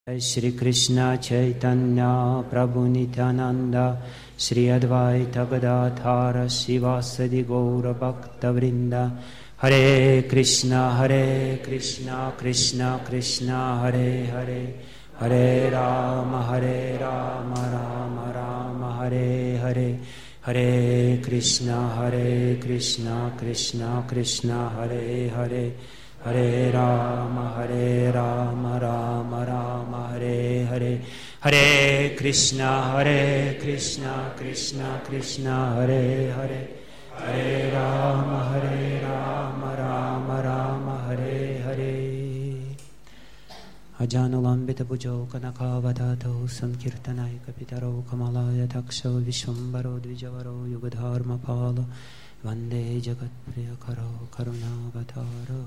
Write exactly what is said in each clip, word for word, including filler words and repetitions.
Shri Krishna Chaitanya Prabhu Nityananda Shri Advaita Gadadhara Sivasadi Gaura Bhakta Vrinda Hare Krishna Hare Krishna Krishna Krishna Hare Hare Hare Rama Hare Rama Rama Rama Hare Hare Hare Krishna Hare Krishna Krishna Krishna Hare Hare Hare Rama Hare Rama Rama Rama Hare Hare Hare Krishna Hare Krishna Krishna Krishna Hare Hare Hare Rama Hare Rama Rama Rama Hare Hare Ajanulambita Bhujau Kanakavadato Sankirtanai Kapitaro Kamalaya Taksho Vishwambaro Dvijavaro Yugadharma Palo Vande Jagat Priya Karo Karuna Vataro.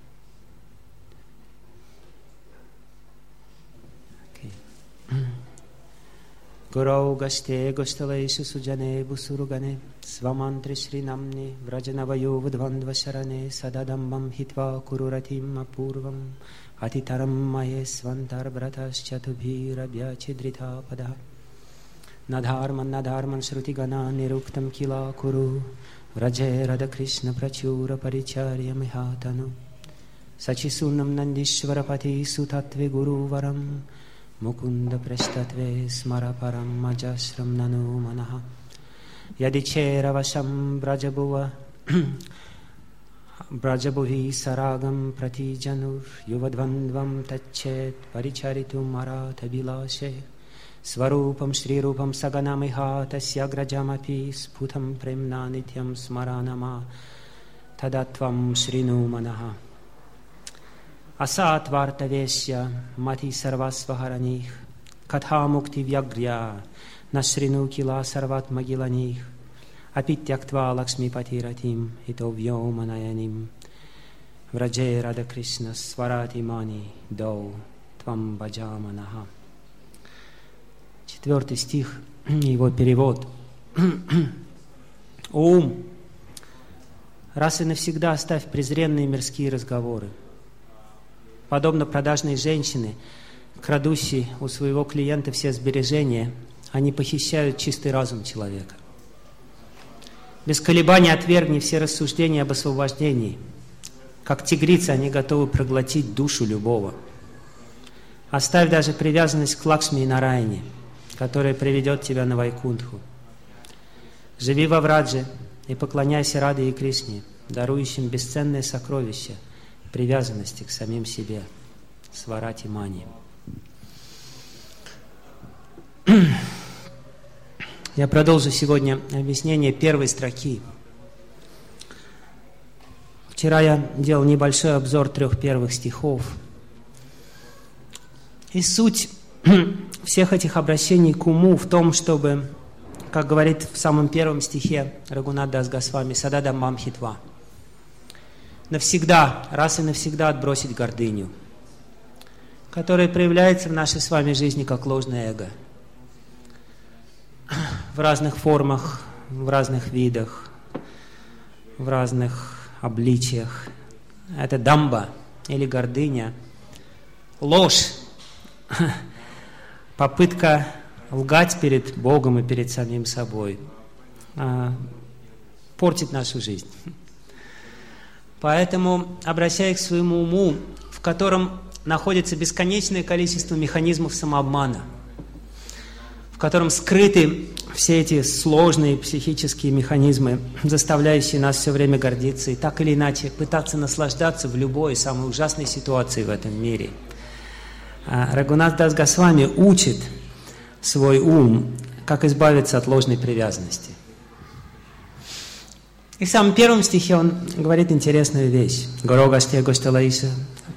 Gurau Gaste Gostaleshu Sujane Busurugane Svamantri Shri Namni Vrajanavayu Vudvandva Sharane Sadadambam Hitva Kururatim Apurvam Atitaram Maye Svantar Bratas Chatubhira Bhyachidrita Pada Nadharman Nadharman Shruti Gana Niruktam Kila Kuru Vraje Radha Krishna Prachura Paricharya Mihatanu Sachisunam Nandishwarapati Sutatve Guru Varam Mukunda Preshtatve Smaraparam Majashram Nanu Manaha Yadichera Vasam Brajabuva Brajabuhi Saragam Pratijanur Yuvadvandvam Tachet Paricharitum Maratha Bilashe Svarupam Shri Rupam Saganamiha Tasya Grajamapi Sputam Premna Nityam Smaranama Tadatvam Shrinu Manaha Asat Vartavesya Mati Sarvasvaharanih Katha Mukti Vyagrya Nashrinu Kila Sarvat Magilanih Apityaktva Lakshmi Patiratim Ito Vyomanayanim Vraje Radha Krishna Svarati Mani Дау Твам Баджаманаха. Четвертый стих, его перевод. Ум, раз и навсегда оставь презренные мирские разговоры. Подобно продажной женщине, крадущей у своего клиента все сбережения, они похищают чистый разум человека. Без колебаний отвергни все рассуждения об освобождении. Как тигрицы они готовы проглотить душу любого. Оставь даже привязанность к Лакшми и Нараяне, которая приведет тебя на Вайкунтху. Живи во Врадже и поклоняйся Раде и Кришне, дарующим бесценные сокровища привязанности к самим себе, сварати мани. Я продолжу сегодня объяснение первой строки. Вчера я делал небольшой обзор трех первых стихов. И суть всех этих обращений к уму в том, чтобы, как говорит в самом первом стихе Рагунат Дас Госвами, «Сададамбам хитва», навсегда, раз и навсегда отбросить гордыню, которая проявляется в нашей с вами жизни как ложное эго. В разных формах, в разных видах, в разных обличиях. Это дамба или гордыня, ложь, попытка лгать перед Богом и перед самим собой, портит нашу жизнь. Поэтому, обращаясь к своему уму, в котором находится бесконечное количество механизмов самообмана, в котором скрыты все эти сложные психические механизмы, заставляющие нас все время гордиться и так или иначе пытаться наслаждаться в любой самой ужасной ситуации в этом мире. Рагунат Дас Госвами учит свой ум, как избавиться от ложной привязанности. И в самом первом стихе он говорит интересную вещь. «Горо гаште гошталаиша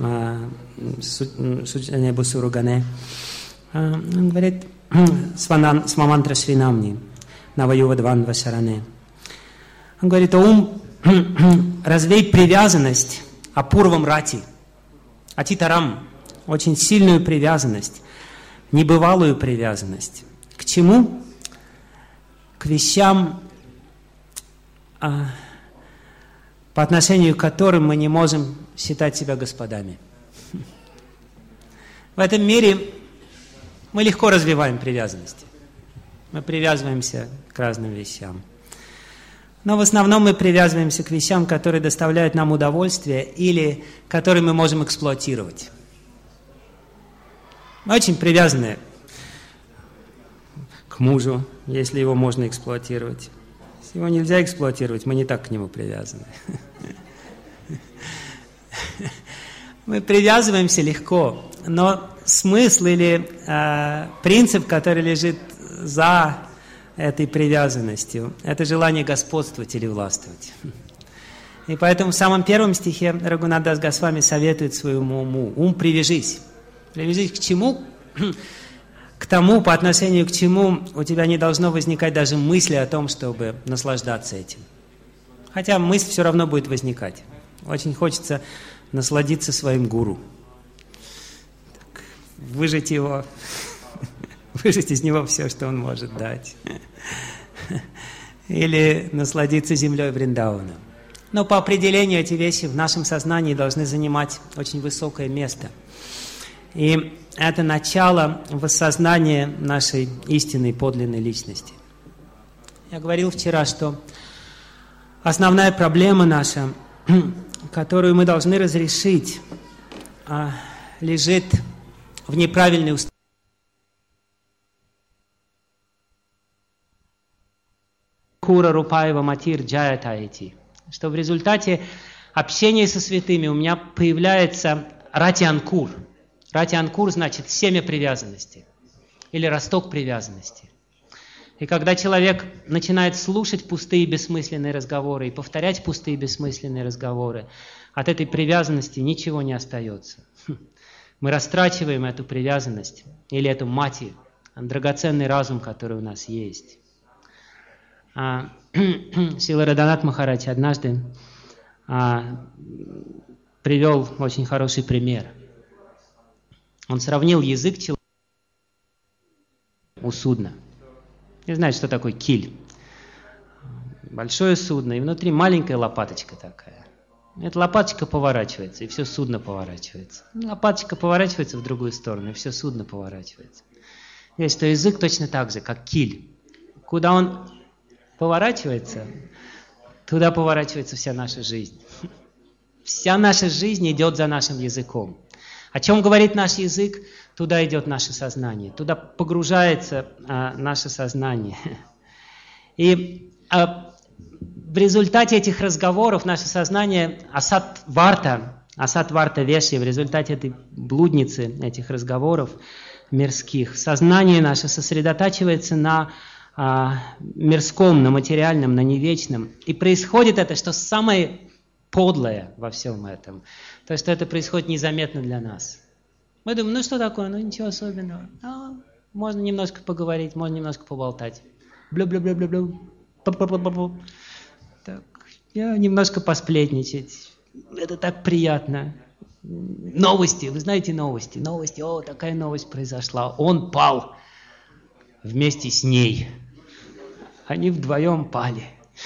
суджане бусуругане». Он говорит «Свамантра шринамни наваювадванва шаране». Он говорит: «О ум, развей привязанность апурвам рати, атитарам». Очень сильную привязанность, небывалую привязанность. К чему? К вещам, а, по отношению к которым мы не можем считать себя господами. В этом мире Мы легко развиваем привязанности. Мы привязываемся к разным вещам. Но в основном мы привязываемся к вещам, которые доставляют нам удовольствие или которые мы можем эксплуатировать. Мы очень привязаны к мужу, если его можно эксплуатировать. Если его нельзя эксплуатировать, мы не так к нему привязаны. Мы привязываемся легко, но смысл или э, принцип, который лежит за этой привязанностью, это желание господствовать или властвовать. И поэтому в самом первом стихе Рагунат Дас Госвами советует своему уму: ум, привяжись. Привяжись к чему? К тому, по отношению к чему у тебя не должно возникать даже мысли о том, чтобы наслаждаться этим. Хотя мысль все равно будет возникать. Очень хочется насладиться своим гуру. Так, выжать его, выжать из него все, что он может дать. Или насладиться землей Вриндавана. Но по определению эти вещи в нашем сознании должны занимать очень высокое место. И это начало воссознания нашей истинной, подлинной личности. Я говорил вчера, что основная проблема наша, которую мы должны разрешить, лежит в неправильной установке. Хура Рупаева Матир Джаятайти. Что в результате общения со святыми у меня появляется Рати-Анкур. Рати-Анкур значит семя привязанности или росток привязанности. И когда человек начинает слушать пустые бессмысленные разговоры и повторять пустые бессмысленные разговоры, от этой привязанности ничего не остается. Мы растрачиваем эту привязанность или эту мати, драгоценный разум, который у нас есть. А, Шрила Радханат Махарадж однажды а, привел очень хороший пример. Он сравнил язык человека у судна. Не знаете, что такое киль? Большое судно, и внутри маленькая лопаточка такая. Эта лопаточка поворачивается, и все судно поворачивается. Лопаточка поворачивается в другую сторону, и все судно поворачивается. Есть, что язык точно так же, как киль. Куда он поворачивается, туда поворачивается вся наша жизнь. Вся наша жизнь идет за нашим языком. О чем говорит наш язык, туда идет наше сознание, туда погружается а, наше сознание. И а, в результате этих разговоров наше сознание, асат-варта, асат-варта веши, в результате этой блудницы, этих разговоров мирских, сознание наше сосредотачивается на а, мирском, на материальном, на невечном. И происходит это, что самое подлое во всем этом. То, что это происходит незаметно для нас. Мы думаем, ну что такое, ну ничего особенного. А, можно немножко поговорить, можно немножко поболтать. Блю-блю-блю-блю-блю. Так, я немножко посплетничать. Это так приятно. Новости, вы знаете новости. Новости, о, такая новость произошла. Он пал вместе с ней. Они вдвоем пали.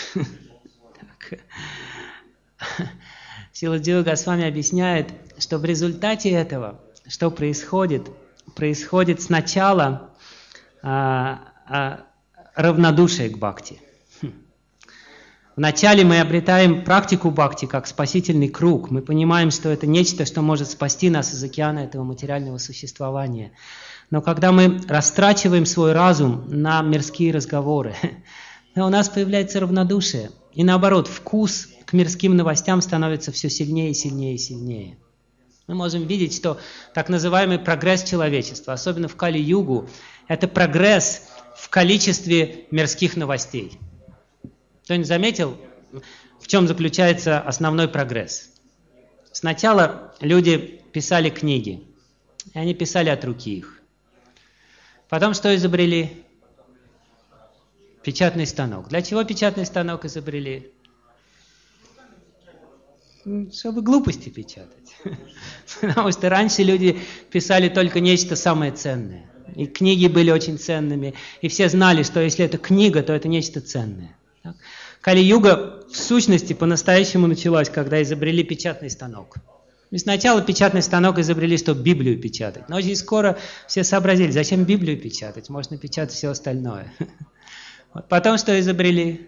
Шрила Джива Госвами объясняет, что в результате этого, что происходит, происходит сначала а, а, равнодушие к бхакти. Вначале мы обретаем практику бхакти как спасительный круг. Мы понимаем, что это нечто, что может спасти нас из океана этого материального существования. Но когда мы растрачиваем свой разум на мирские разговоры, у нас появляется равнодушие. И наоборот, вкус к мирским новостям становится все сильнее и сильнее и сильнее. Мы можем видеть, что так называемый прогресс человечества, особенно в Кали-югу, это прогресс в количестве мирских новостей. Кто-нибудь заметил, в чем заключается основной прогресс? Сначала люди писали книги, и они писали от руки их. Потом что изобрели? Печатный станок. Для чего печатный станок изобрели? Чтобы глупости печатать. Потому что раньше люди писали только нечто самое ценное. И книги были очень ценными. И все знали, что если это книга, то это нечто ценное. Кали-юга в сущности по-настоящему началась, когда изобрели печатный станок. И сначала печатный станок изобрели, чтобы Библию печатать. Но очень скоро все сообразили, зачем Библию печатать, можно печатать все остальное. Вот. Потом что изобрели?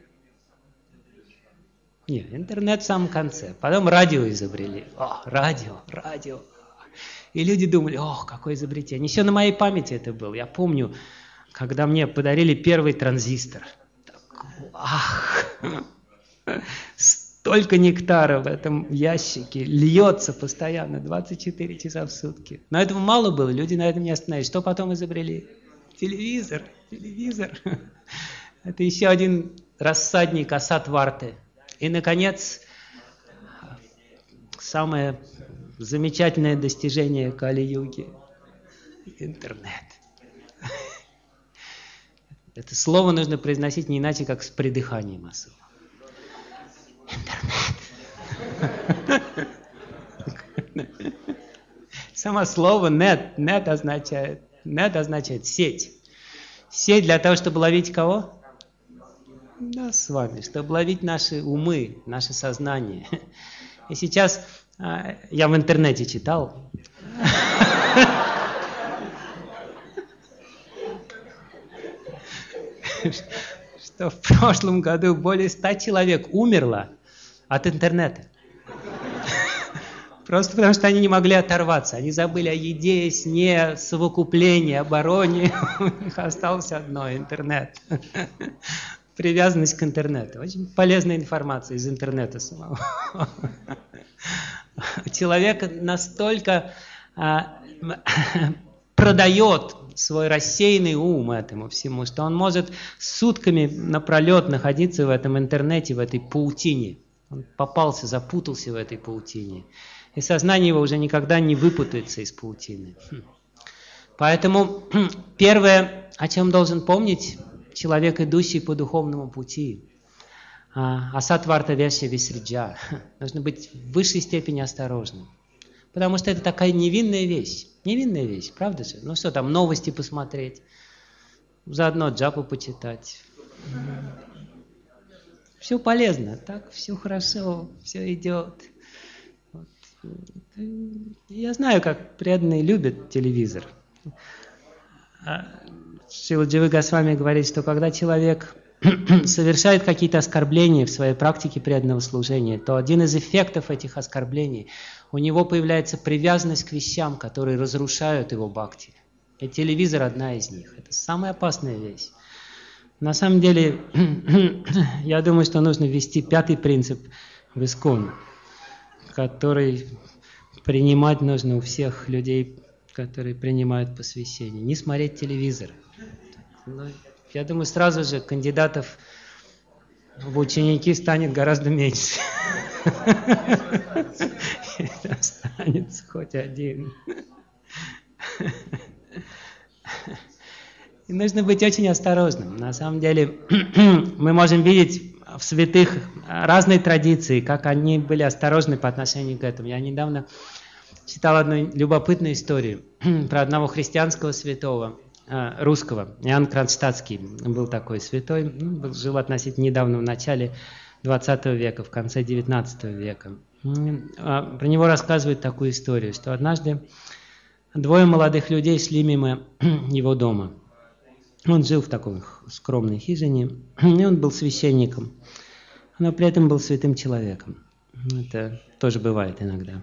Нет, интернет в самом конце. Потом радио изобрели. О, радио, радио. И люди думали, ох, какое изобретение. Еще на моей памяти это было. Я помню, когда мне подарили первый транзистор. Так, ах, столько нектара в этом ящике, льется постоянно, двадцать четыре часа в сутки. Но этого мало было, люди на этом не остановились. Что потом изобрели? Телевизор, телевизор. Это еще один рассадник Асатварты. И, наконец, самое замечательное достижение Кали-юги – интернет. Это слово нужно произносить не иначе, как с придыханием особо. Интернет. Само слово «нет», «нет» означает, «нет» означает «сеть». Сеть для того, чтобы ловить кого? Да, с вами, чтобы ловить наши умы, наше сознание. И сейчас а, я в интернете читал, что в прошлом году более ста человек умерло от интернета. Просто потому, что они не могли оторваться. Они забыли о еде, сне, совокуплении, обороне. У них осталось одно – интернет. Привязанность к интернету. Очень полезная информация из интернета самого. Человек настолько а, продает свой рассеянный ум этому всему, что он может сутками напролет находиться в этом интернете, в этой паутине. Он попался, запутался в этой паутине. И сознание его уже никогда не выпутается из паутины. Поэтому первое, о чем должен помнить человек, идущий по духовному пути, асатварта вешья висриджа, нужно быть в высшей степени осторожным. Потому что это такая невинная вещь. Невинная вещь, правда же? Ну что там, новости посмотреть, заодно джапу почитать. Все полезно, так, все хорошо, все идет. Вот. Я знаю, как преданные любят телевизор. Шрила Джива Госвами говорит, что когда человек совершает какие-то оскорбления в своей практике преданного служения, то один из эффектов этих оскорблений, у него появляется привязанность к вещам, которые разрушают его бхакти. И телевизор одна из них. Это самая опасная вещь. На самом деле, я думаю, что нужно ввести пятый принцип в ИСККОН, который принимать нужно у всех людей, которые принимают посвящение. Не смотреть телевизор. Но я думаю, сразу же кандидатов в ученики станет гораздо меньше. Останется хоть один. И нужно быть очень осторожным. На самом деле мы можем видеть в святых разные традиции, как они были осторожны по отношению к этому. Я недавно читал одну любопытную историю про одного христианского святого, русского. Иоанн Кронштадтский был такой святой, жил относительно недавно, в начале двадцатого века, в конце девятнадцатого века. Про него рассказывают такую историю, что однажды двое молодых людей шли мимо его дома. Он жил в такой скромной хижине, и он был священником, но при этом был святым человеком. Это тоже бывает иногда.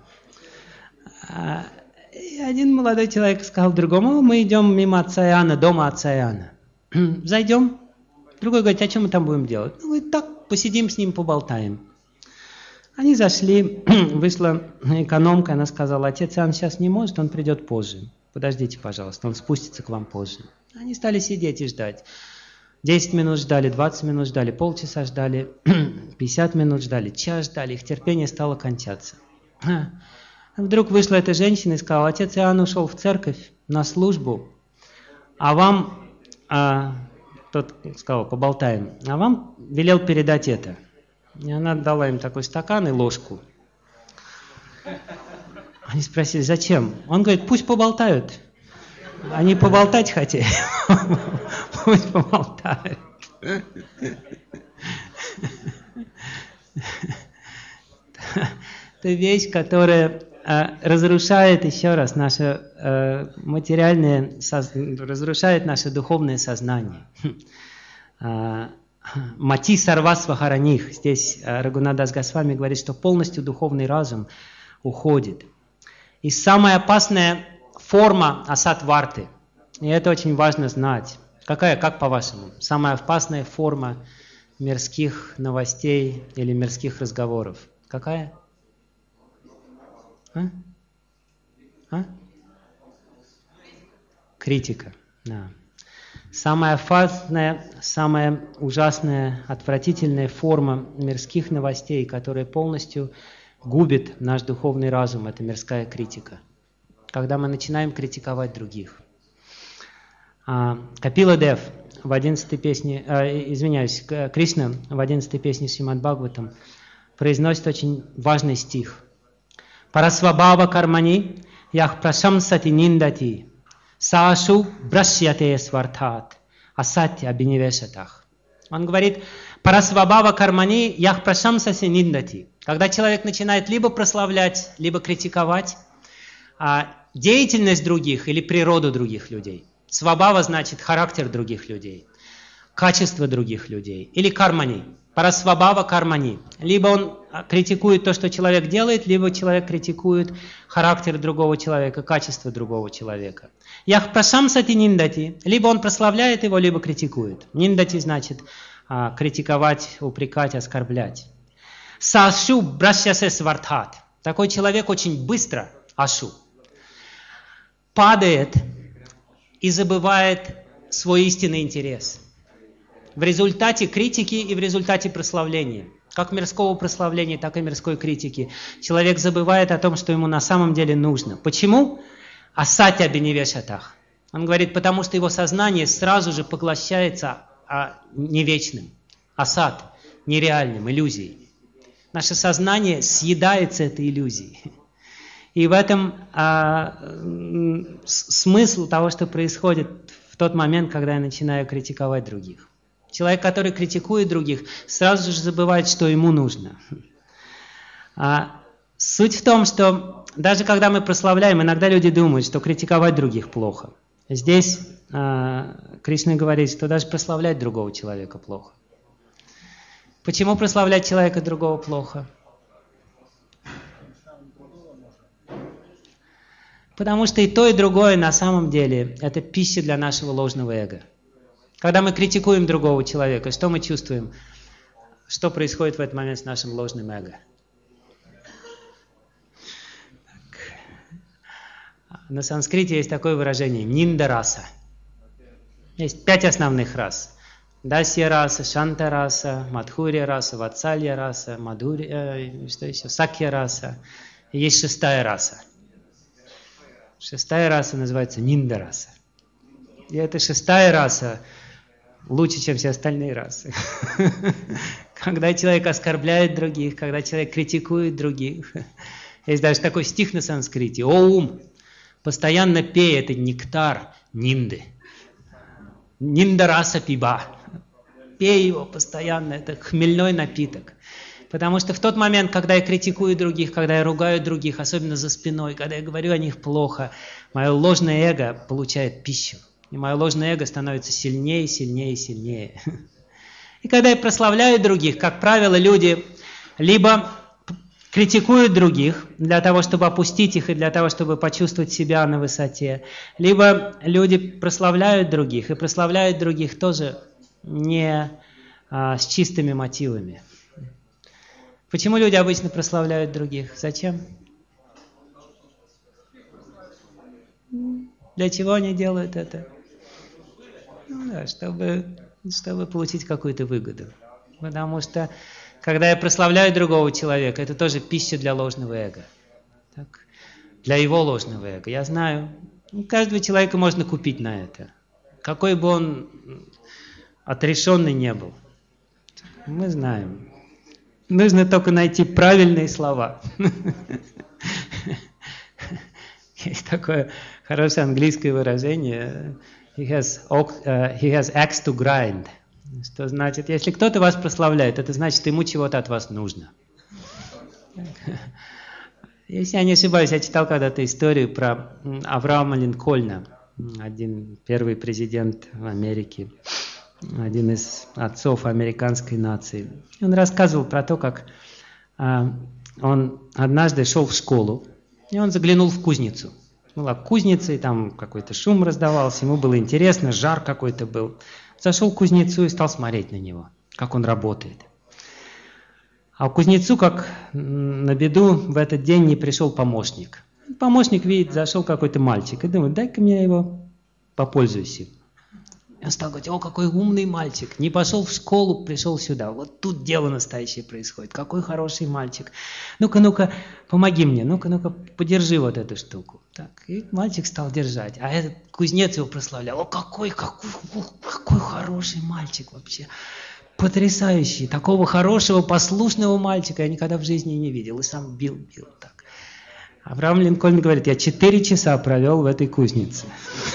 И один молодой человек сказал другому: мы идем мимо отца Иоанна, дома отца Иоанна. Зайдем. Другой говорит: а что мы там будем делать? Ну, говорит, так, посидим с ним, поболтаем. Они зашли, вышла экономка, она сказала: отец Иоанн сейчас не может, он придет позже. Подождите, пожалуйста, он спустится к вам позже. Они стали сидеть и ждать. десять минут ждали, двадцать минут ждали, полчаса ждали, пятьдесят минут ждали, час ждали, их терпение стало кончаться. Вдруг вышла эта женщина и сказала: отец Иоанн ушел в церковь на службу, а вам, а, тот сказал, поболтаем, а вам велел передать это. И она дала им такой стакан и ложку. Они спросили: зачем? Он говорит: пусть поболтают. Они поболтать хотели. Пусть поболтают. Это вещь, которая разрушает еще раз наше материальное, разрушает наше духовное сознание. Мати сарвасва хараних. Здесь Рагунатдас Госвами говорит, что полностью духовный разум уходит. И самая опасная форма асат-варты, и это очень важно знать. Какая, как по-вашему, самая опасная форма мирских новостей или мирских разговоров? Какая? А? А? Критика. Да. Самая опасная, самая ужасная, отвратительная форма мирских новостей, которая полностью губит наш духовный разум, это мирская критика. Когда мы начинаем критиковать других. Капила Дев в одиннадцатой песне, э, извиняюсь, Кришна в одиннадцатой песне Шримад Бхагаватам произносит очень важный стих. Парасвабхава кармани ях прашамсати ниндати саашу брашьяте свартат асатья абинивешатах. Он говорит, парасвабхава кармани ях прашамсати ниндати. Когда человек начинает либо прославлять, либо критиковать а, деятельность других или природу других людей. Свабхава значит характер других людей, качество других людей. Или кармани. Парасвабхава кармани. Либо он критикует то, что человек делает, либо человек критикует характер другого человека, качество другого человека. Ях прашамсати ниндати. Либо он прославляет его, либо критикует. Ниндати значит а, критиковать, упрекать, оскорблять. Сашу брашьясе свартхат. Такой человек очень быстро, ашу, падает и забывает свой истинный интерес. В результате критики и в результате прославления. Как мирского прославления, так и мирской критики. Человек забывает о том, что ему на самом деле нужно. Почему? Асатья беневешатах. Он говорит, потому что его сознание сразу же поглощается а, невечным. Асат, нереальным, иллюзией. Наше сознание съедается этой иллюзией. И в этом а, смысл того, что происходит в тот момент, когда я начинаю критиковать других. Человек, который критикует других, сразу же забывает, что ему нужно. А, суть в том, что даже когда мы прославляем, иногда люди думают, что критиковать других плохо. Здесь а, Кришна говорит, что даже прославлять другого человека плохо. Почему прославлять человека другого плохо? Потому что и то, и другое на самом деле это пища для нашего ложного эго. Когда мы критикуем другого человека, что мы чувствуем? Что происходит в этот момент с нашим ложным эго? Так. На санскрите есть такое выражение нинда-раса. Есть пять основных рас. Дасья-раса, шанта-раса, мадхурья-раса, ватсалья-раса, мадхурья, э, что еще? Сакья-раса. И есть шестая раса. Шестая раса называется нинда-раса. И эта шестая раса лучше, чем все остальные расы. Когда человек оскорбляет других, когда человек критикует других. Есть даже такой стих на санскрите. О ум, постоянно пей этот нектар нинды. Нинда-раса пиба. Пей его постоянно, это хмельной напиток. Потому что в тот момент, когда я критикую других, когда я ругаю других, особенно за спиной, когда я говорю о них плохо, мое ложное эго получает пищу. И мое ложное эго становится сильнее, сильнее, сильнее. И когда я прославляю других, как правило, люди либо критикуют других для того, чтобы опустить их и для того, чтобы почувствовать себя на высоте, либо люди прославляют других, и прославляют других тоже не а, с чистыми мотивами. Почему люди обычно прославляют других? Зачем? Для чего они делают это? Ну, да, чтобы, чтобы получить какую-то выгоду. Потому что, когда я прославляю другого человека, это тоже пища для ложного эго. Так? Для его ложного эго. Я знаю, каждого человека можно купить на это. Какой бы он отрешенный не был. Мы знаем. Нужно только найти правильные слова. Есть такое хорошее английское выражение. He has, uh, he has axe to grind. Что значит, если кто-то вас прославляет, это значит, ему чего-то от вас нужно. Если я не ошибаюсь, я читал когда-то историю про Авраама Линкольна, один первый президент Америки, один из отцов американской нации. Он рассказывал про то, как а, он однажды шел в школу, и он заглянул в кузницу. Была кузница, и там какой-то шум раздавался, ему было интересно, жар какой-то был. Зашел в кузнецу и стал смотреть на него, как он работает. А к кузнецу, как на беду, в этот день не пришел помощник. Помощник видит, зашел какой-то мальчик и думает, дай-ка мне его попользуюсь им. И он стал говорить, о, какой умный мальчик, не пошел в школу, пришел сюда. Вот тут дело настоящее происходит, какой хороший мальчик. Ну-ка, ну-ка, помоги мне, ну-ка, ну-ка, подержи вот эту штуку. Так, и мальчик стал держать, а этот кузнец его прославлял. О, какой, какой, какой хороший мальчик вообще. Потрясающий, такого хорошего, послушного мальчика я никогда в жизни не видел. И сам бил, бил так. Авраам Линкольн говорит, я четыре часа провел в этой кузнице.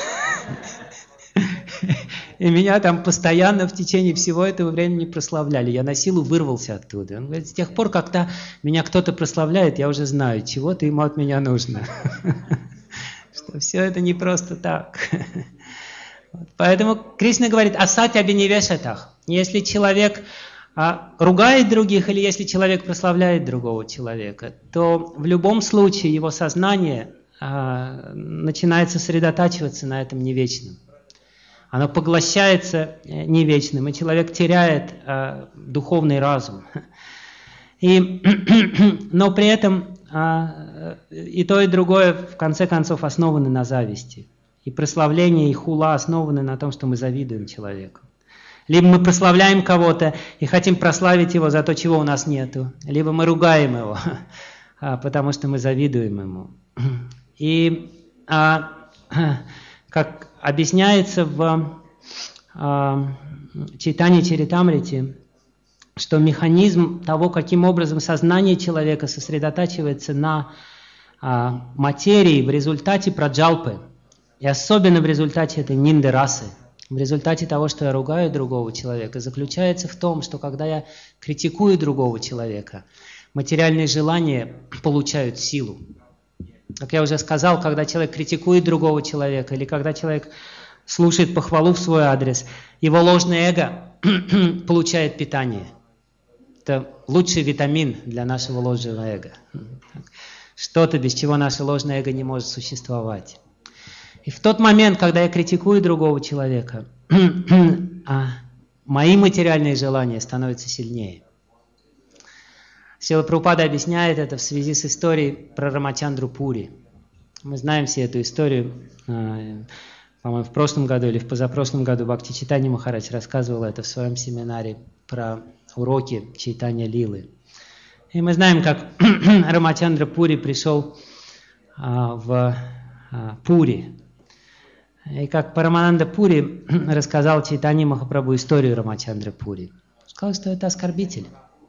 И меня там постоянно в течение всего этого времени прославляли. Я на силу вырвался оттуда. Он говорит, с тех пор, когда меня кто-то прославляет, я уже знаю, чего-то ему от меня нужно. Что все это не просто так. Поэтому Кришна говорит, асатья бинивешатах. Если человек а, ругает других или если человек прославляет другого человека, то в любом случае его сознание а, начинает сосредотачиваться на этом невечном. Оно поглощается невечным, и человек теряет а, духовный разум. И, но при этом а, и то, и другое в конце концов основаны на зависти. И прославление, и хула основаны на том, что мы завидуем человеку. Либо мы прославляем кого-то и хотим прославить его за то, чего у нас нету, либо мы ругаем его, потому что мы завидуем ему. И а, как объясняется в а, Чайтанья Чаритамрите, что механизм того, каким образом сознание человека сосредотачивается на а, материи в результате праджалпы, и особенно в результате этой нинды расы, в результате того, что я ругаю другого человека, заключается в том, что когда я критикую другого человека, материальные желания получают силу. Как я уже сказал, когда человек критикует другого человека, или когда человек слушает похвалу в свой адрес, его ложное эго получает питание. Это лучший витамин для нашего ложного эго. Что-то, без чего наше ложное эго не может существовать. И в тот момент, когда я критикую другого человека, мои материальные желания становятся сильнее. Шрила Прабхупада объясняет это в связи с историей про Рамачандру Пури. Мы знаем все эту историю. По-моему, в прошлом году или в позапрошлом году Бхакти Чайтанья Махарадж рассказывал это в своем семинаре про уроки Чайтанья Лилы. И мы знаем, как Рамачандра Пури пришел в Пури. И как Парамананда Пури рассказал Чайтанья Махапрабху историю Рамачандры Пури. Сказал, что это оскорбитель.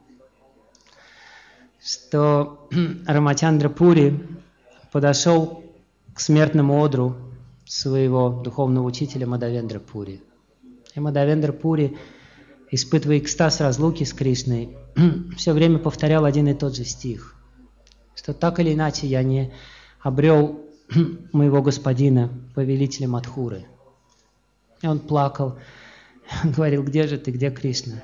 Что Рамачандра Пури подошел к смертному одру своего духовного учителя Мадавендра Пури. И Мадавендра Пури, испытывая экстаз разлуки с Кришной, все время повторял один и тот же стих. Что так или иначе я не обрел моего господина, повелителя Мадхуры. И он плакал, он говорил, где же ты, где Кришна?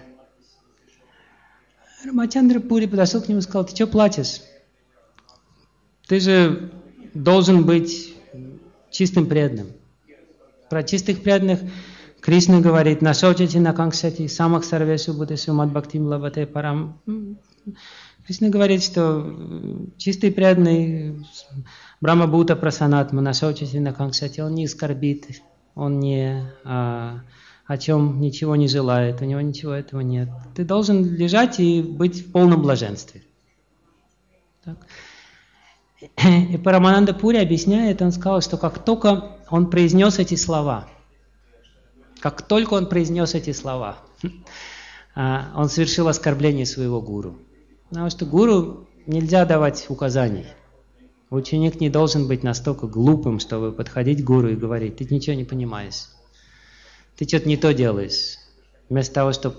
Рамачандра Пури подошел к нему и сказал, ты что плачешь? Ты же должен быть чистым преданным. Про чистых преданных Кришна говорит, нашаучати накангшати самах сарвешу будешу мадбхактим лабате парам. Кришна говорит, что чистый преданный Брахма Бхута Прасанатма, нашаучати накангшати, он не скорбит, он не а, о чем ничего не желает, у него ничего этого нет. Ты должен лежать и быть в полном блаженстве. Так. И Парамананда Пури объясняет, он сказал, что как только он произнес эти слова, как только он произнес эти слова, он совершил оскорбление своего гуру. Потому что гуру нельзя давать указаний. Ученик не должен быть настолько глупым, чтобы подходить к гуру и говорить, ты ничего не понимаешь, ты что-то не то делаешь. Вместо того, чтобы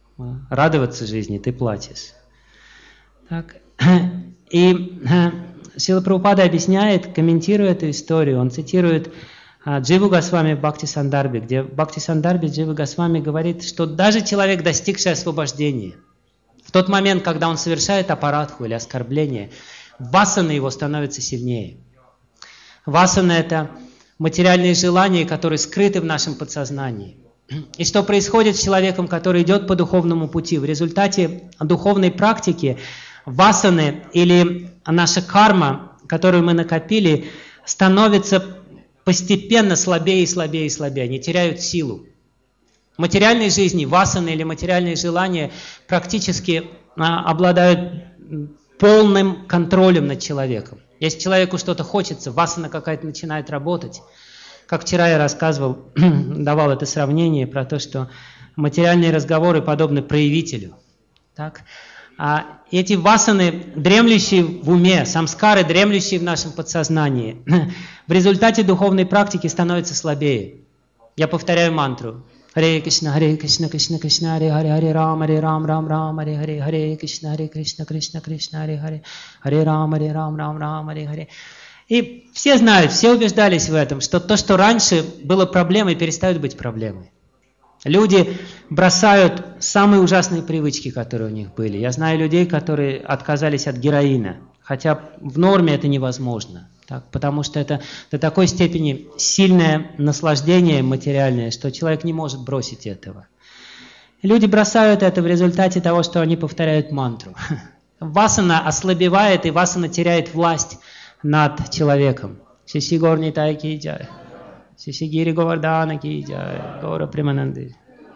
радоваться жизни, ты плачешь. Так. И Шрила Прабхупада объясняет, комментируя эту историю, он цитирует а, Дживу Госвами в Бхакти Сандarbhe, где в Бхакти Сандarbhe Джива Госвами говорит, что даже человек, достигший освобождения, в тот момент, когда он совершает апарадху или оскорбление, васана его становится сильнее. Васана – это материальные желания, которые скрыты в нашем подсознании. И что происходит с человеком, который идет по духовному пути? В результате духовной практики васаны или наша карма, которую мы накопили, становится постепенно слабее и слабее и слабее. Они теряют силу. В материальной жизни васаны или материальные желания практически а, обладают полным контролем над человеком. Если человеку что-то хочется, васана какая-то начинает работать. Как вчера я рассказывал, давал это сравнение про то, что материальные разговоры подобны проявителю. Так? А эти васаны, дремлющие в уме, самскары, дремлющие в нашем подсознании, в результате духовной практики становятся слабее. Я повторяю мантру. Харе Кришна, Харе Кришна, Кришна Кришна, Харе Харе, Харе Рам, Харе Рам, Рам Рам, Харе Харе, Харе Кришна, Харе Кришна, Кришна Кришна, Харе Харе, Харе Рам, Харе Рам, Рам Рам, Харе Харе. И все знают, все убеждались в этом, что то, что раньше было проблемой, перестает быть проблемой. Люди бросают самые ужасные привычки, которые у них были. Я знаю людей, которые отказались от героина, хотя в норме это невозможно. Так, потому что это до такой степени сильное наслаждение материальное, что человек не может бросить этого. Люди бросают это в результате того, что они повторяют мантру. Васана ослабевает, и васана теряет власть над человеком. Шиши Горни Тай ки джай. Шиши Гири Говардхана ки джай. Гора Премананды.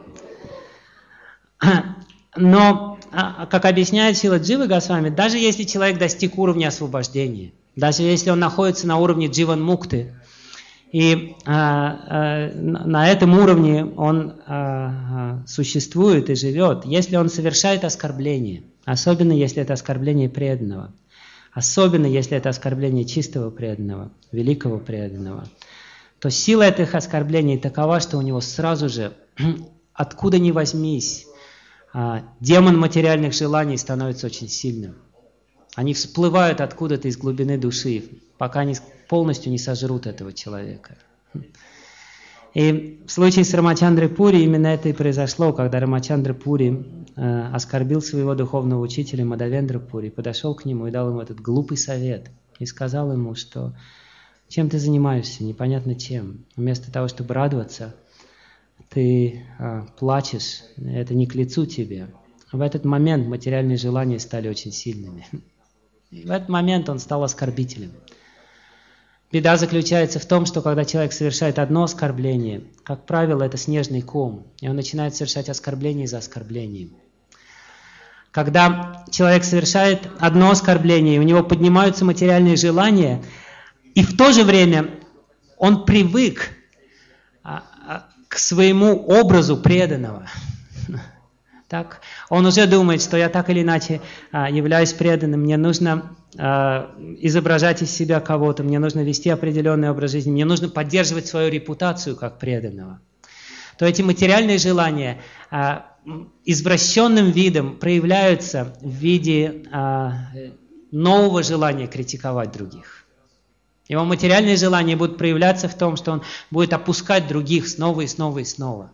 Но, как объясняет Шрила Джива Госвами, даже если человек достиг уровня освобождения, даже если он находится на уровне дживан мукты, и а, а, на этом уровне он а, а, существует и живет, если он совершает оскорбление, особенно если это оскорбление преданного, особенно если это оскорбление чистого преданного, великого преданного, то сила этих оскорблений такова, что у него сразу же, откуда ни возьмись, а, демон материальных желаний становится очень сильным. Они всплывают откуда-то из глубины души, пока они полностью не сожрут этого человека. И в случае с Рамачандрой Пури именно это и произошло, когда Рамачандра Пури э, оскорбил своего духовного учителя Мадавендра Пури, подошел к нему и дал ему этот глупый совет. И сказал ему, что чем ты занимаешься, непонятно чем. Вместо того, чтобы радоваться, ты э, плачешь, это не к лицу тебе. В этот момент материальные желания стали очень сильными. И в этот момент он стал оскорбителем. Беда заключается в том, что когда человек совершает одно оскорбление, как правило, это снежный ком, и он начинает совершать оскорбление за оскорблением. Когда человек совершает одно оскорбление, у него поднимаются материальные желания, и в то же время он привык к своему образу преданного. Так, он уже думает, что я так или иначе а, являюсь преданным, мне нужно а, изображать из себя кого-то, мне нужно вести определенный образ жизни, мне нужно поддерживать свою репутацию как преданного. То эти материальные желания а, извращенным видом проявляются в виде а, нового желания критиковать других. Его материальные желания будут проявляться в том, что он будет опускать других снова и снова и снова.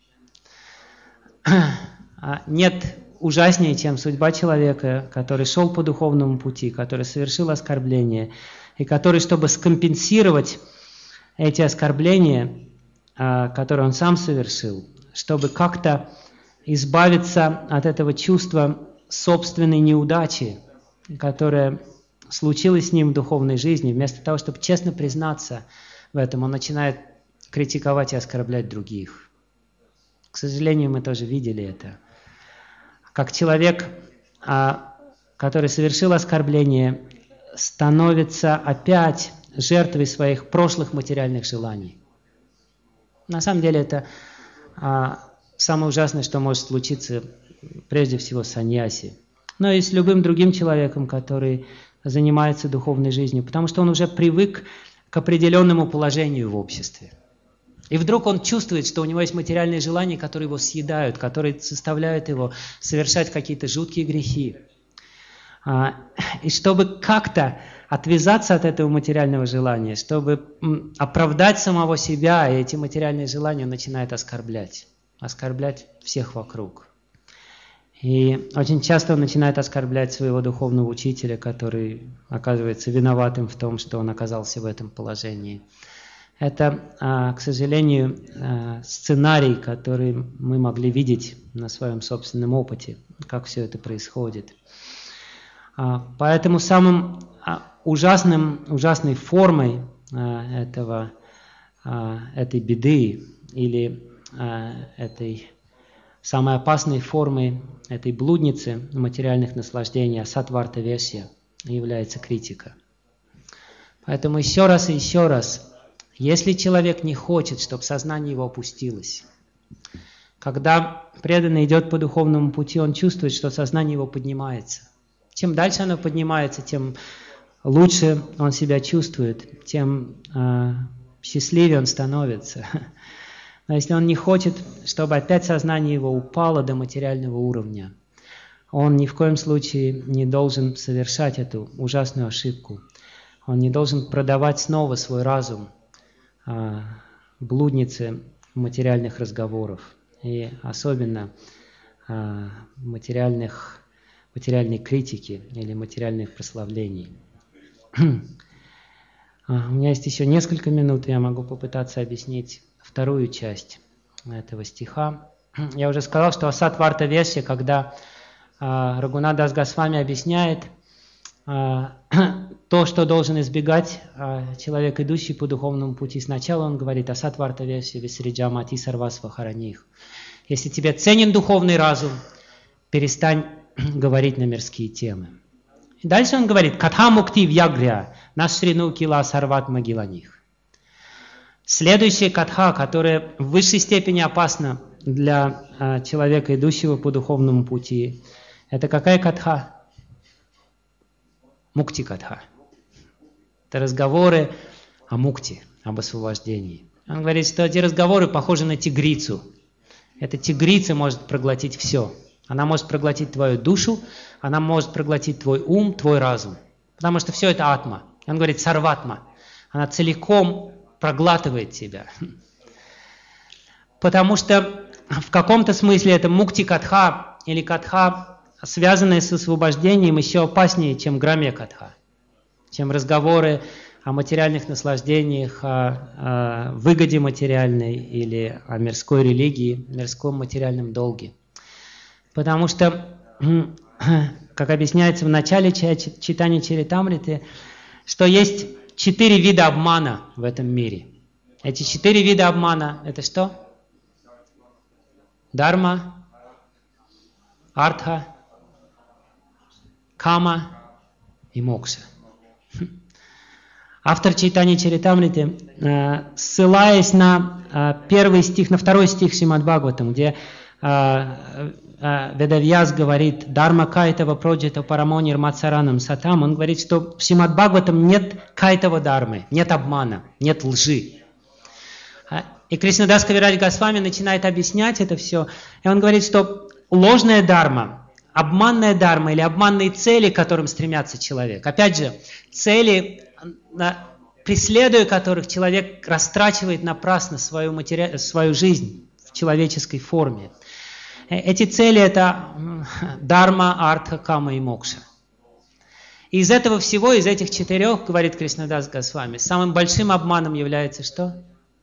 Нет ужаснее, чем судьба человека, который шел по духовному пути, который совершил оскорбление, и который, чтобы скомпенсировать эти оскорбления, которые он сам совершил, чтобы как-то избавиться от этого чувства собственной неудачи, которое случилось с ним в духовной жизни, вместо того, чтобы честно признаться в этом, он начинает критиковать и оскорблять других. К сожалению, мы тоже видели это. Как человек, который совершил оскорбление, становится опять жертвой своих прошлых материальных желаний. На самом деле это самое ужасное, что может случиться прежде всего с саньяси, но и с любым другим человеком, который занимается духовной жизнью, потому что он уже привык к определенному положению в обществе. И вдруг он чувствует, что у него есть материальные желания, которые его съедают, которые заставляют его совершать какие-то жуткие грехи. И чтобы как-то отвязаться от этого материального желания, чтобы оправдать самого себя, и эти материальные желания он начинает оскорблять. Оскорблять всех вокруг. И очень часто он начинает оскорблять своего духовного учителя, который оказывается виноватым в том, что он оказался в этом положении. Это, к сожалению, сценарий, который мы могли видеть на своем собственном опыте, как все это происходит. Поэтому самым ужасным, ужасной формой этого, этой беды или этой самой опасной формой этой блудницы материальных наслаждений асатварта-версия является критика. Поэтому еще раз и еще раз, если человек не хочет, чтобы сознание его опустилось, когда преданный идет по духовному пути, он чувствует, что сознание его поднимается. Чем дальше оно поднимается, тем лучше он себя чувствует, тем э, счастливее он становится. Но если он не хочет, чтобы опять сознание его упало до материального уровня, он ни в коем случае не должен совершать эту ужасную ошибку. Он не должен продавать снова свой разум э, блуднице материальных разговоров. И особенно э, материальных, материальной критики или материальных прославлений. У меня есть еще несколько минут, я могу попытаться объяснить вторую часть этого стиха. Я уже сказал, что асатварта-версия, когда э, Рагунат Дас Госвами объясняет э, то, что должен избегать э, человек, идущий по духовному пути. Сначала он говорит асатварта-версия висриджамати сарвасва хараних. Если тебе ценен духовный разум, перестань говорить на мирские темы. И дальше он говорит катха мукти вьягря нашрину кила сарват магиланих. Следующая катха, которая в высшей степени опасна для э, человека, идущего по духовному пути, это какая катха? Мукти катха. Это разговоры о мукти, об освобождении. Он говорит, что эти разговоры похожи на тигрицу. Эта тигрица может проглотить все. Она может проглотить твою душу, она может проглотить твой ум, твой разум. Потому что все это атма. Он говорит сарватма. Она целиком проглатывает тебя. Потому что в каком-то смысле это мукти-катха или катха, связанная с освобождением, еще опаснее, чем грамья-катха, чем разговоры о материальных наслаждениях, о, о выгоде материальной или о мирской религии, мирском материальном долге. Потому что, как объясняется в начале читания Чаритамриты, что есть четыре вида обмана в этом мире. Эти четыре вида обмана – это что? Дарма, артха, кама и мокша. Автор Чайтанья Чаритамриты, ссылаясь на первый стих, на второй стих Шримад Бхагаватам, где Ведавьяс говорит «Дарма кайтава проджита парамонир мацаранам сатам», он говорит, что в Шримад Бхагаватам нет кайтава дармы, нет обмана, нет лжи. И Кришнадас Кавирадж Госвами начинает объяснять это все, и он говорит, что ложная дарма, обманная дарма или обманные цели, к которым стремится человек, опять же, цели, преследуя которых человек растрачивает напрасно свою, матери... свою жизнь в человеческой форме. Эти цели – это дарма, артха, кама и мокша. И из этого всего, из этих четырех, говорит Кришнадас Госвами, самым большим обманом является что?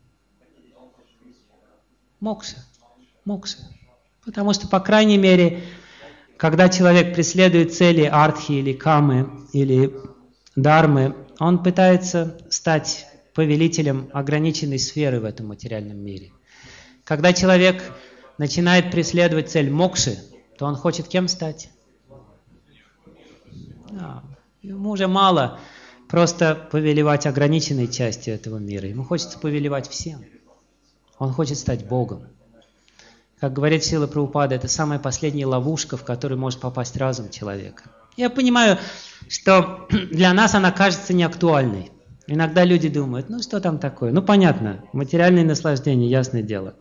Мокша. Мокша. Потому что, по крайней мере, когда человек преследует цели артхи или камы, или дармы, он пытается стать повелителем ограниченной сферы в этом материальном мире. Когда человек начинает преследовать цель мокши, то он хочет кем стать? Да, ему уже мало просто повелевать ограниченной частью этого мира. Ему хочется повелевать всем. Он хочет стать Богом. Как говорит Шрила Прабхупада, это самая последняя ловушка, в которую может попасть разум человека. Я понимаю, что для нас она кажется неактуальной. Иногда люди думают, ну что там такое? Ну понятно, материальные наслаждения, ясное дело.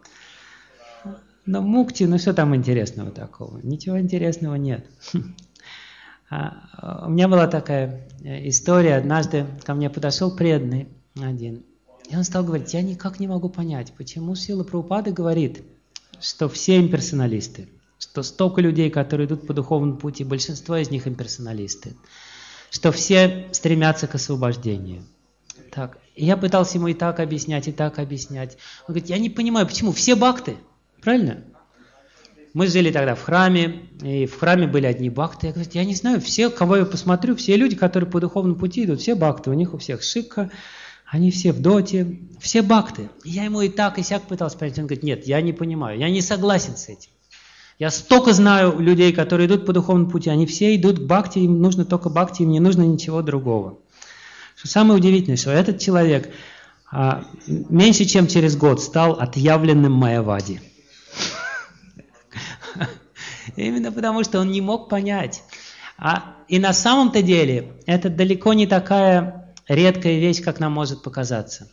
Но мукти, ну что там интересного такого? Ничего интересного нет. У меня была такая история. Однажды ко мне подошел преданный один. И он стал говорить, я никак не могу понять, почему Шрила Прабхупада говорит, что все имперсоналисты, что столько людей, которые идут по духовному пути, большинство из них имперсоналисты, что все стремятся к освобождению. Так. И я пытался ему и так объяснять, и так объяснять. Он говорит, я не понимаю, почему? Все бхакты, правильно? Мы жили тогда в храме, и в храме были одни бхакты. Я говорю, я не знаю, все, кого я посмотрю, все люди, которые по духовному пути идут, все бхакты, у них у всех шикха, они все в доте, все бхакты. Я ему и так, и сяк пытался понять. Он говорит, нет, я не понимаю, я не согласен с этим. Я столько знаю людей, которые идут по духовному пути, они все идут к бхакти, им нужно только бхакти, им не нужно ничего другого. Что самое удивительное, что этот человек а, меньше чем через год стал отъявленным майявади. Именно потому, что он не мог понять. А, и на самом-то деле это далеко не такая редкая вещь, как нам может показаться.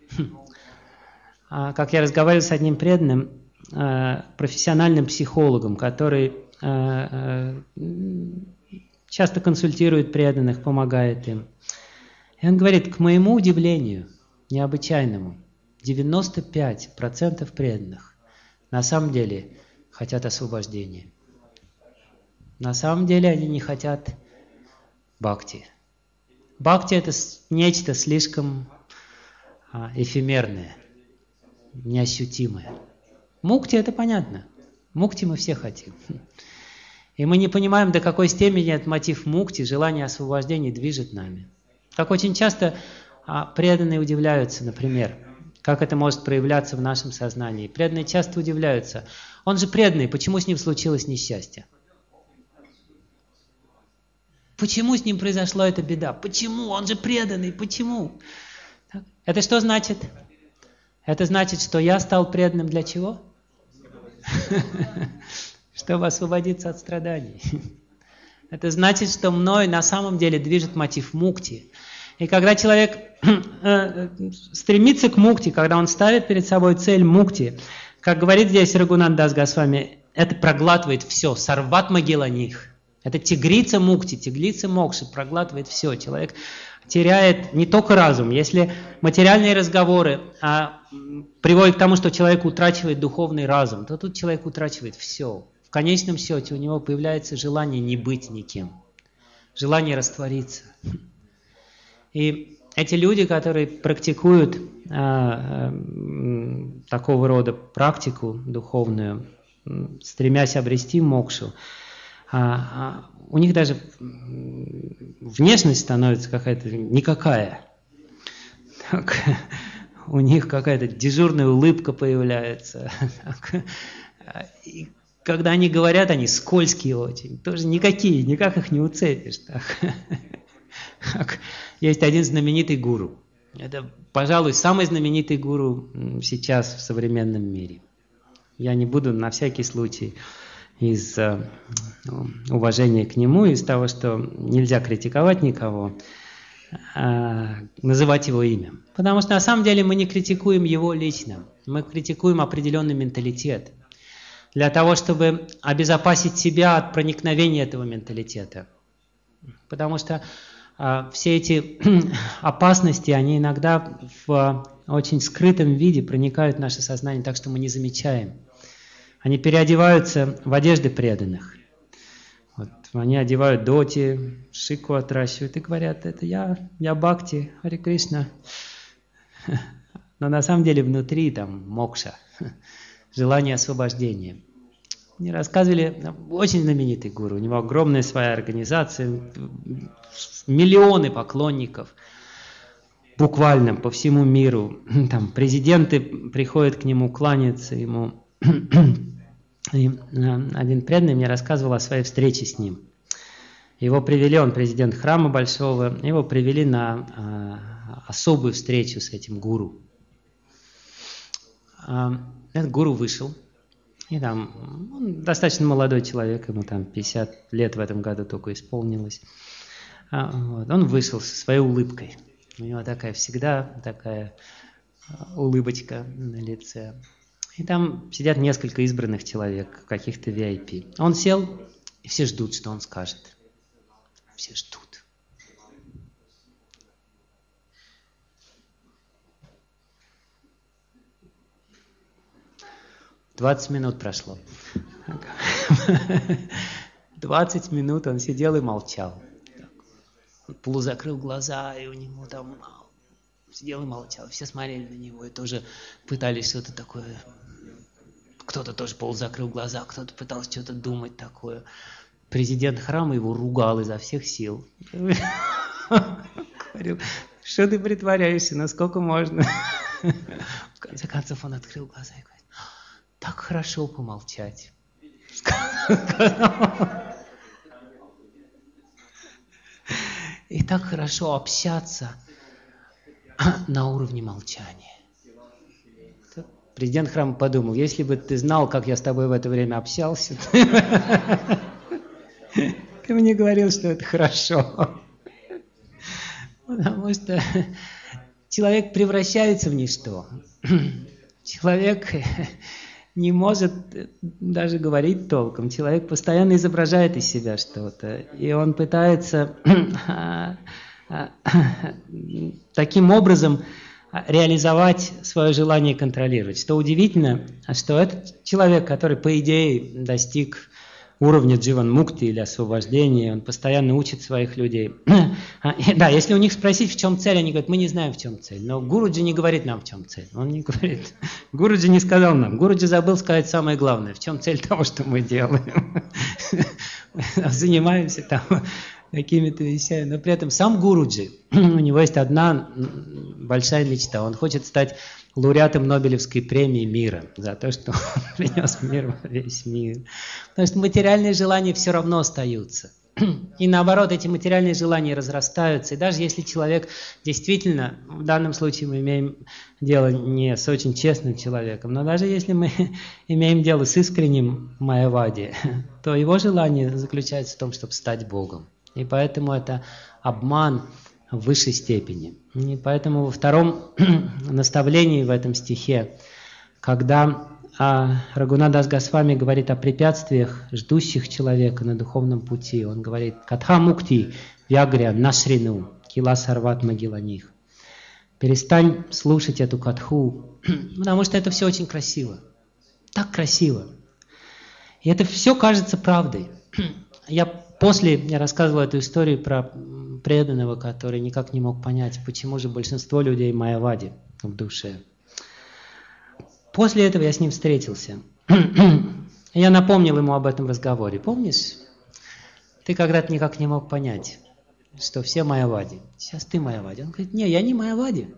А, как я разговаривал с одним преданным, а, профессиональным психологом, который а, а, часто консультирует преданных, помогает им. И он говорит, к моему удивлению, необычайному, девяносто пять процентов преданных на самом деле хотят освобождения. На самом деле они не хотят бхакти. Бхакти – это нечто слишком а, эфемерное, неощутимое. Мукти – это понятно. Мукти мы все хотим. И мы не понимаем, до какой степени этот мотив мукти, желание освобождения движет нами. Так очень часто а, преданные удивляются, например, как это может проявляться в нашем сознании. Преданные часто удивляются. Он же преданный, почему с ним случилось несчастье? Почему с ним произошла эта беда? Почему? Он же преданный, почему? Это что значит? Это значит, что я стал преданным для чего? Чтобы освободиться от страданий. Это значит, что мной на самом деле движет мотив мукти. И когда человек стремится к мукти, когда он ставит перед собой цель мукти, как говорит здесь Рагунат Дас Госвами, это проглатывает все, сарват могила них. Это тигрица мукти, тигрица мокши, проглатывает все. Человек теряет не только разум. Если материальные разговоры а, приводят к тому, что человек утрачивает духовный разум, то тут человек утрачивает все. В конечном счете у него появляется желание не быть никем, желание раствориться. И эти люди, которые практикуют а, а, такого рода практику духовную, стремясь обрести мокшу, а, а, у них даже внешность становится какая-то никакая. Так, у них какая-то дежурная улыбка появляется. Так, и когда они говорят, они скользкие очень, тоже никакие, никак их не уцепишь. Так. Так. Есть один знаменитый гуру. Это, пожалуй, самый знаменитый гуру сейчас в современном мире. Я не буду на всякий случай из uh, уважения к нему, из того, что нельзя критиковать никого, uh, называть его имя. Потому что на самом деле мы не критикуем его лично, мы критикуем определенный менталитет. Для того, чтобы обезопасить себя от проникновения этого менталитета. Потому что uh, все эти опасности, они иногда в uh, очень скрытом виде проникают в наше сознание, так что мы не замечаем. Они переодеваются в одежды преданных. Вот, они одевают доти, шику отращивают и говорят, это я, я бхакти, Харе Кришна. Но на самом деле внутри там мокша, желание освобождения. Мне рассказывали, очень знаменитый гуру, у него огромная своя организация, миллионы поклонников, буквально по всему миру. Там президенты приходят к нему, кланяются ему. И один преданный мне рассказывал о своей встрече с ним. Его привели, он президент храма большого, его привели на а, особую встречу с этим гуру. А, этот гуру вышел, и там он достаточно молодой человек, ему там пятьдесят лет в этом году только исполнилось. А, вот, он вышел со своей улыбкой. У него такая всегда такая улыбочка на лице. И там сидят несколько избранных человек, каких-то ви ай пи. Он сел, и все ждут, что он скажет. все ждут. Двадцать минут прошло. Двадцать минут он сидел и молчал. Он полузакрыл глаза, и у него там сидел и молчал. Все смотрели на него и тоже пытались что-то такое. Кто-то тоже полузакрыл глаза, кто-то пытался что-то думать такое. Президент храма его ругал изо всех сил. Говорил, что ты притворяешься, насколько можно? В конце концов он открыл глаза и говорит, так хорошо помолчать. И так хорошо общаться на уровне молчания. Президент храма подумал, если бы ты знал, как я с тобой в это время общался, ты мне говорил, что это хорошо. Потому что человек превращается в ничто. Человек не может даже говорить толком. Человек постоянно изображает из себя что-то. И он пытается таким образом реализовать свое желание контролировать. Что удивительно, что этот человек, который, по идее, достиг уровня дживан-мукти или освобождения, он постоянно учит своих людей. Да, если у них спросить, в чем цель, они говорят, мы не знаем, в чем цель. Но Гуруджи не говорит нам, в чем цель. Он не говорит. Гуруджи не сказал нам. Гуруджи забыл сказать самое главное, в чем цель того, что мы делаем. Занимаемся там какими-то вещами. Но при этом сам Гуруджи, у него есть одна большая мечта. Он хочет стать лауреатом Нобелевской премии мира за то, что он принес мир во весь мир. Потому что материальные желания все равно остаются. И наоборот, эти материальные желания разрастаются. И даже если человек действительно, в данном случае мы имеем дело не с очень честным человеком, но даже если мы имеем дело с искренним майявади, то его желание заключается в том, чтобы стать Богом. И поэтому это обман в высшей степени. И поэтому во втором наставлении в этом стихе, когда а, Рагунатдас Госвами говорит о препятствиях, ждущих человека на духовном пути, он говорит «Катха мукти вягря нашрину кила сарват магиланих». Перестань слушать эту катху, потому что это все очень красиво. Так красиво. И это все кажется правдой. Я после я рассказывал эту историю про преданного, который никак не мог понять, почему же большинство людей майявади в душе. После этого я с ним встретился. Я напомнил ему об этом разговоре. Помнишь? Ты когда-то никак не мог понять, что все майявади. Сейчас ты майявади. Он говорит, не, я не майявади.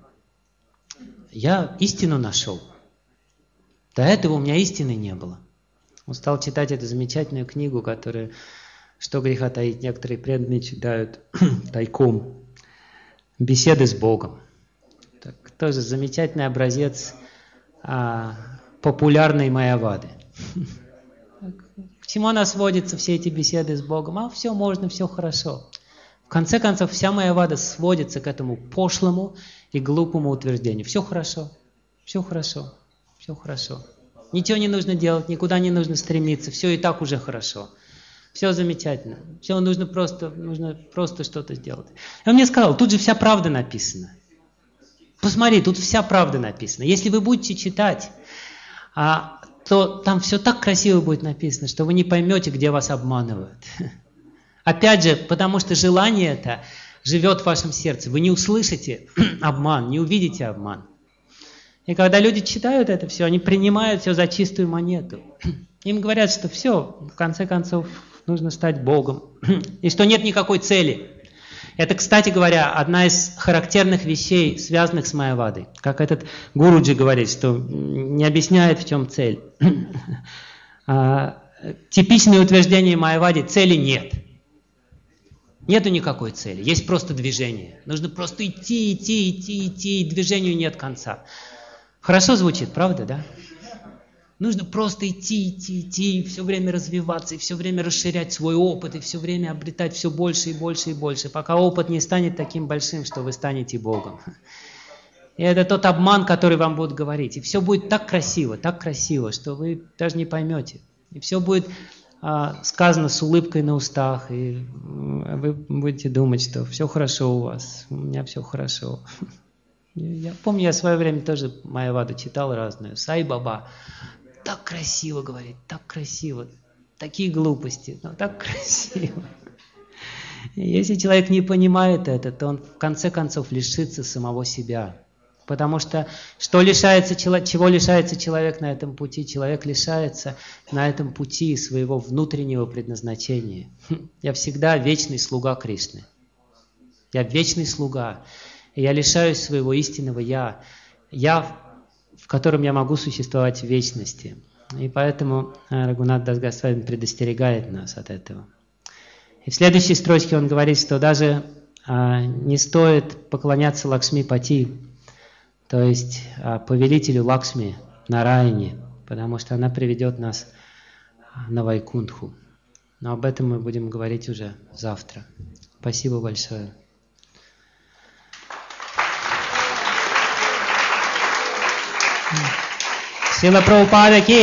Я истину нашел. До этого у меня истины не было. Он стал читать эту замечательную книгу, которая, что греха таить, некоторые преданные читают тайком. Беседы с Богом. Так, тоже замечательный образец а, популярной майявады. К чему она сводится, все эти беседы с Богом? А все можно, все хорошо. В конце концов, вся майявада сводится к этому пошлому и глупому утверждению. Все хорошо, все хорошо, все хорошо. Ничего не нужно делать, никуда не нужно стремиться, все и так уже хорошо. Все замечательно, все нужно просто, нужно просто что-то сделать. И он мне сказал, тут же вся правда написана. Посмотри, тут вся правда написана. Если вы будете читать, а, то там все так красиво будет написано, что вы не поймете, где вас обманывают. Опять же, потому что желание это живет в вашем сердце. Вы не услышите обман, не увидите обман. И когда люди читают это все, они принимают все за чистую монету. Им говорят, что все, в конце концов, нужно стать Богом. И что нет никакой цели. Это, кстати говоря, одна из характерных вещей, связанных с майявадой. Как этот Гуруджи говорит, что не объясняет, в чем цель. Типичное утверждение майявади – цели нет. Нету никакой цели, есть просто движение. Нужно просто идти, идти, идти, идти, и движению нет конца. Хорошо звучит, правда, да? Нужно просто идти, идти, идти, и все время развиваться, и все время расширять свой опыт, и все время обретать все больше и больше и больше, пока опыт не станет таким большим, что вы станете Богом. И это тот обман, который вам будут говорить. И все будет так красиво, так красиво, что вы даже не поймете. И все будет а, сказано с улыбкой на устах, и вы будете думать, что все хорошо у вас, у меня все хорошо. Я помню, я в свое время тоже Майяваду читал разную. Сай Баба так красиво говорит, так красиво, такие глупости, но так красиво. Если человек не понимает это, то он в конце концов лишится самого себя. Потому что, что лишается, чего лишается человек на этом пути? Человек лишается на этом пути своего внутреннего предназначения. Я всегда вечный слуга Кришны. Я вечный слуга. И я лишаюсь своего истинного «я». «Я», в котором я могу существовать в вечности. И поэтому Рагунат Дас Госвами предостерегает нас от этого. И в следующей строчке он говорит, что даже а, не стоит поклоняться Лакшмипати, то есть а, повелителю Лакшми, Нараяне, потому что она приведет нас на Вайкунтху. Но об этом мы будем говорить уже завтра. Спасибо большое. Шрила Прабхупада ки!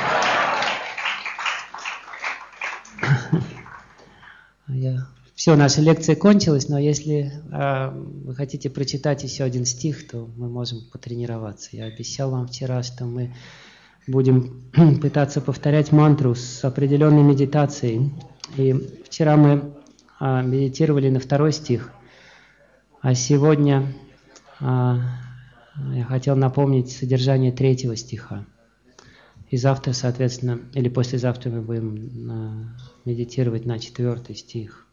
Я... Все, наша лекция кончилась, но если э, вы хотите прочитать еще один стих, то мы можем потренироваться. Я обещал вам вчера, что мы будем пытаться повторять мантру с определенной медитацией. И вчера мы э, медитировали на второй стих, а сегодня э, я хотел напомнить содержание третьего стиха. И завтра, соответственно, или послезавтра мы будем э, медитировать на четвертый стих.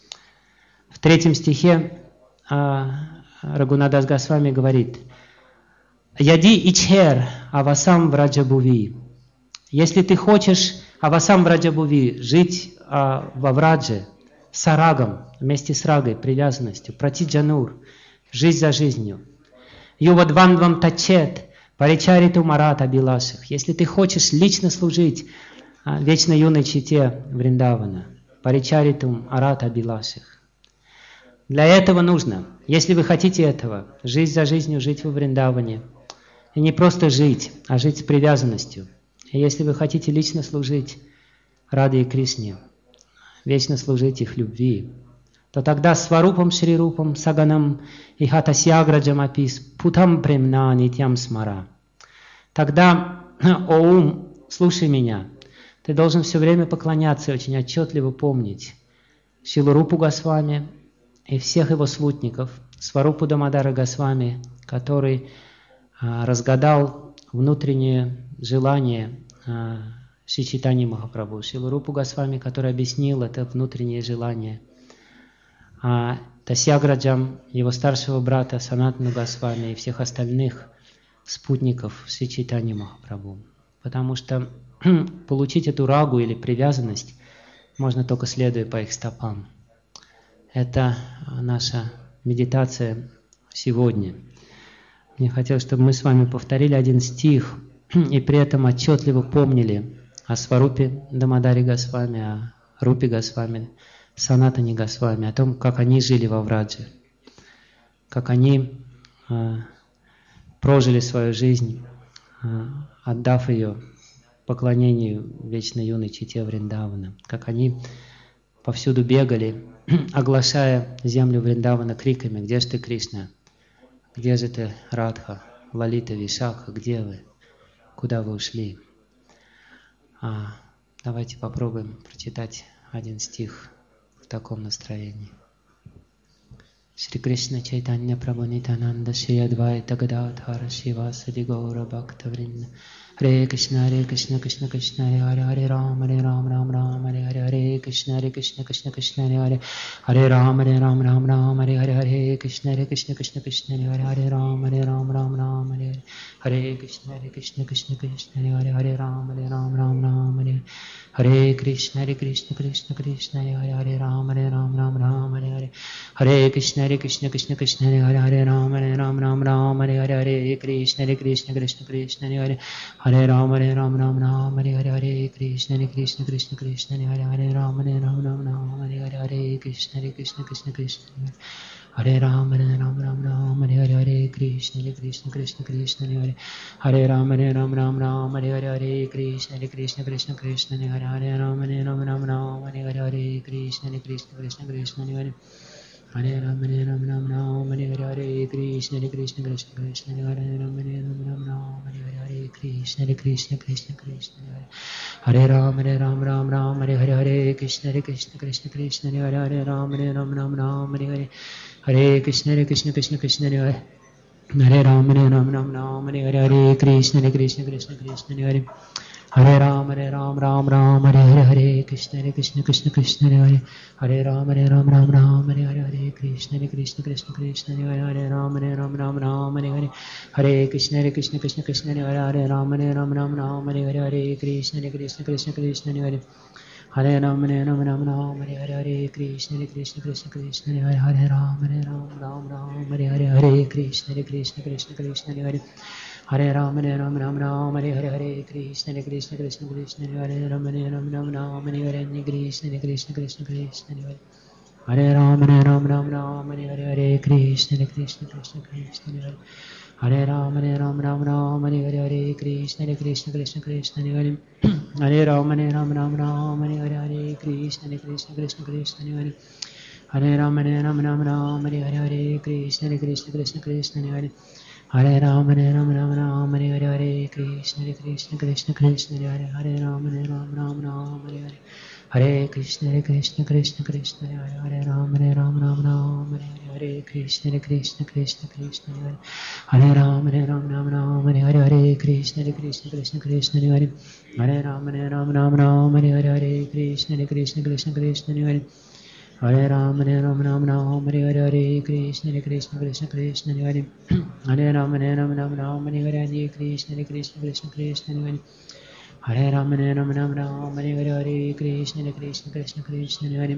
В третьем стихе э, Рагунат Дас Госвами говорит: «Яди ичхер авасам враджабуви». Если ты хочешь авасам враджабуви, жить э, во врадже, с арагом, вместе с рагой, привязанностью, пратиджанур, жизнь за жизнью. Ювадванвам тачет, паричариту марата билаших. Если ты хочешь лично служить э, вечно юной чите Вриндавана, паричаритум арата билаших. Для этого нужно, если вы хотите этого, жизнь за жизнью жить во Вриндаване. И не просто жить, а жить с привязанностью. И если вы хотите лично служить Раде и Кришне, вечно служить их любви, то тогда сварупам шрирупам саганам и хатасьяграджам апис путам премна нитьям смара. Тогда, о ум, слушай меня, ты должен все время поклоняться и очень отчетливо помнить Шрилу Рупу Госвами и всех его спутников, Сварупу Дамодара Госвами, который а, разгадал внутреннее желание а, Шри Чайтаньи Махапрабху, Шрилу Рупу Госвами, который объяснил это внутреннее желание, а, Тасьяграджам, его старшего брата Санатану Госвами и всех остальных спутников Шри Чайтаньи Махапрабху. Потому что получить эту рагу или привязанность можно только следуя по их стопам. Это наша медитация сегодня. Мне хотелось, чтобы мы с вами повторили один стих и при этом отчетливо помнили о Сварупе Дамодаре Госвами, о Рупе Госвами, Санатане Госвами, о том, как они жили во Врадже, как они э, прожили свою жизнь, э, отдав ее поклонению вечно юной чите Вриндавана, как они повсюду бегали, оглашая землю Вриндавана криками: «Где же ты, Кришна? Где же ты, Радха, Лалита, Вишакха? Где вы? Куда вы ушли?» А, давайте попробуем прочитать один стих в таком настроении. Шри Кришна Чайтанья Прабху Нитянанда Шри Адвайта Гададхара Шивасади Гаура Бхакта Вринда. Hare Krishna, Hare Krishna, Krishna Krishna, Hare Hare, Hare Ram, Hare Ram, Ram Ram, Hare Hare, Hare Krishna, Hare Krishna, Krishna Krishna, Hare Hare, Hare Ram, Hare Ram, Ram Ram, Hare Hare, Hare Krishna, Hare Krishna, Krishna Krishna, Hare Hare, Hare Ram, Hare Ram, Ram Ram, Hare Hare, Hare Krishna, Hare Krishna, Krishna Krishna, Hare Hare, Hare Ram, Hare Ram, Ram Ram, Hare Hare Krishna, Hare Krishna, Krishna Krishna, Hare Hare, Hare Ram, Hare Ram, Ram Ram, Hare Hare, Hare Krishna, Hare Krishna, Krishna Krishna, Hare Hare, Ram, Hare Ram, Ram Ram, Hare Hare, Hare Krishna, Hare Krishna, Krishna Krishna, Hare Hare, Ram, Hare Ram, Ram Ram, Hare Hare, Hare Krishna, Hare Krishna, Krishna Krishna, Hare Hare, Ram, Hare Ram, Ram Ram, Hare Hare, Hare Krishna, Hare Krishna, Krishna Krishna, Hare Ram, Hare Ram, Ram Ram, Hare Hare, Hare Krishna, Hare Krishna, Krishna Krishna, Hare Hare, Hare Ram, Hare Ram, Ram Ram, Hare Hare, Hare Krishna, Hare Krishna, Krishna Krishna, Hare Hare, Hare Ram, Hare Ram, Ram Ram, Hare Hare, Hare Krishna, Hare Krishna, Krishna Krishna, Hare Hare, Hare Ram, Hare Ram, Ram Ram, Hare Hare, Hare Krishna, Hare Krishna, Krishna Krishna, Hare Hare, Hare Ram, Hare Ram, Ram Ram, Hare Hare, Hare Krishna, Hare Krishna, Krishna Krishna, Hare Hare, Hare Ram, Hare Ram, Ram Ram, Hare Hare, Hare Krishna, Hare Krishna, Krishna Krishna, Hare Hare, Hare Ram, Hare Ram, Ram Ram, Hare Hare, Hare Krishna, Hare Krishna, Krishna Krishna, Hare Hare, Hare Ram, Hare Ram, Ram Ram, Hare Hare, Hare Krishna, Hare Krishna, Krishna Krishna, Hare Hare, Hare Ram, Hare Ram, Ram Ram, Hare Hare, Hare Krishna, Hare Krishna, Krishna Krishna, Hare Hare, Hare Ram, Hare Ram, Ram Ram, Hare Hare, Hare Krishna, Hare Krishna, Krishna Krishna, Hare Hare, Hare Ram, Hare Ram, Ram Ram, Hare Hare, Hare Krishna, Hare Krishna, Krishna Krishna, Hare Hare, Hare Ram, Hare Ram, Ram Ram, Hare Hare, Hare Krishna, Hare Krishna, Krishna Krishna, Hare Hare, Hare Ram, Hare Ram, Ram Ram, Hare Hare, Hare Krishna, Hare Krishna, Krishna Krishna, Hare Hare, Hare Ram, Hare Ram, Ram Ram, Hare Hare, Hare Krishna, Hare Krishna, Krishna Krishna, Hare Hare, Hare Ram, Hare Ram, Ram Ram, Hare Hare, Hare Krishna, Hare Krishna, Krishna Krishna, Hare Ram, Hare Ram, Ram Ram, Hare Hare, Hare Krishna, Hare Krishna, Krishna Krishna, Hare Hare Ram, Hare Ram, Ram Ram, Hare Hare, Hare Krishna, Hare Krishna, Krishna Krishna, Hare Hare Ram, Hare Ram, Ram Ram, Hare Hare, Hare Krishna, Hare Krishna, Krishna Krishna, Hare Hare Ram, Hare Ram, Ram Ram, Hare Hare, Hare Krishna, Hare Krishna, Krishna Krishna, Hare Hare Ram, Hare Ram, Ram Ram, Hare Hare, Hare Krishna, Hare Krishna, Krishna Krishna, Hare Hare Ram, Hare Ram, Ram Ram, Hare Hare, Hare Krishna, Hare Krishna, Krishna Krishna, Hare Hare Ram, Hare Ram, Ram Ram, Hare Hare, Hare Krishna, Hare Krishna, Krishna Krishna, Hare Hare Ram, Hare Ram, Ram Ram, Hare Hare, Hare Krishna, Hare Krishna, Krishna Krishna, Hare Hare Ram, Hare Ram, Ram Ram, Hare Hare, Hare Krishna, Hare Krishna, Krishna Krishna, Hare Hare Ram, Hare Ram, Ram Ram, Hare Hare, Hare Krishna, Hare Krishna, Krishna Krishna, Hare Hare Ram, Hare Ram, Ram Ram, Hare Hare, Hare Krishna, Hare Krishna, Krishna Krishna, Hare Hare Ram, Hare Ram, Ram Ram, Hare Hare, Hare Krishna, Hare Krishna, Krishna Krishna, Hare Hare Ram, Hare Ram, Ram Ram, Hare Hare, Hare Krishna, Hare Krishna, Krishna Krishna, Hare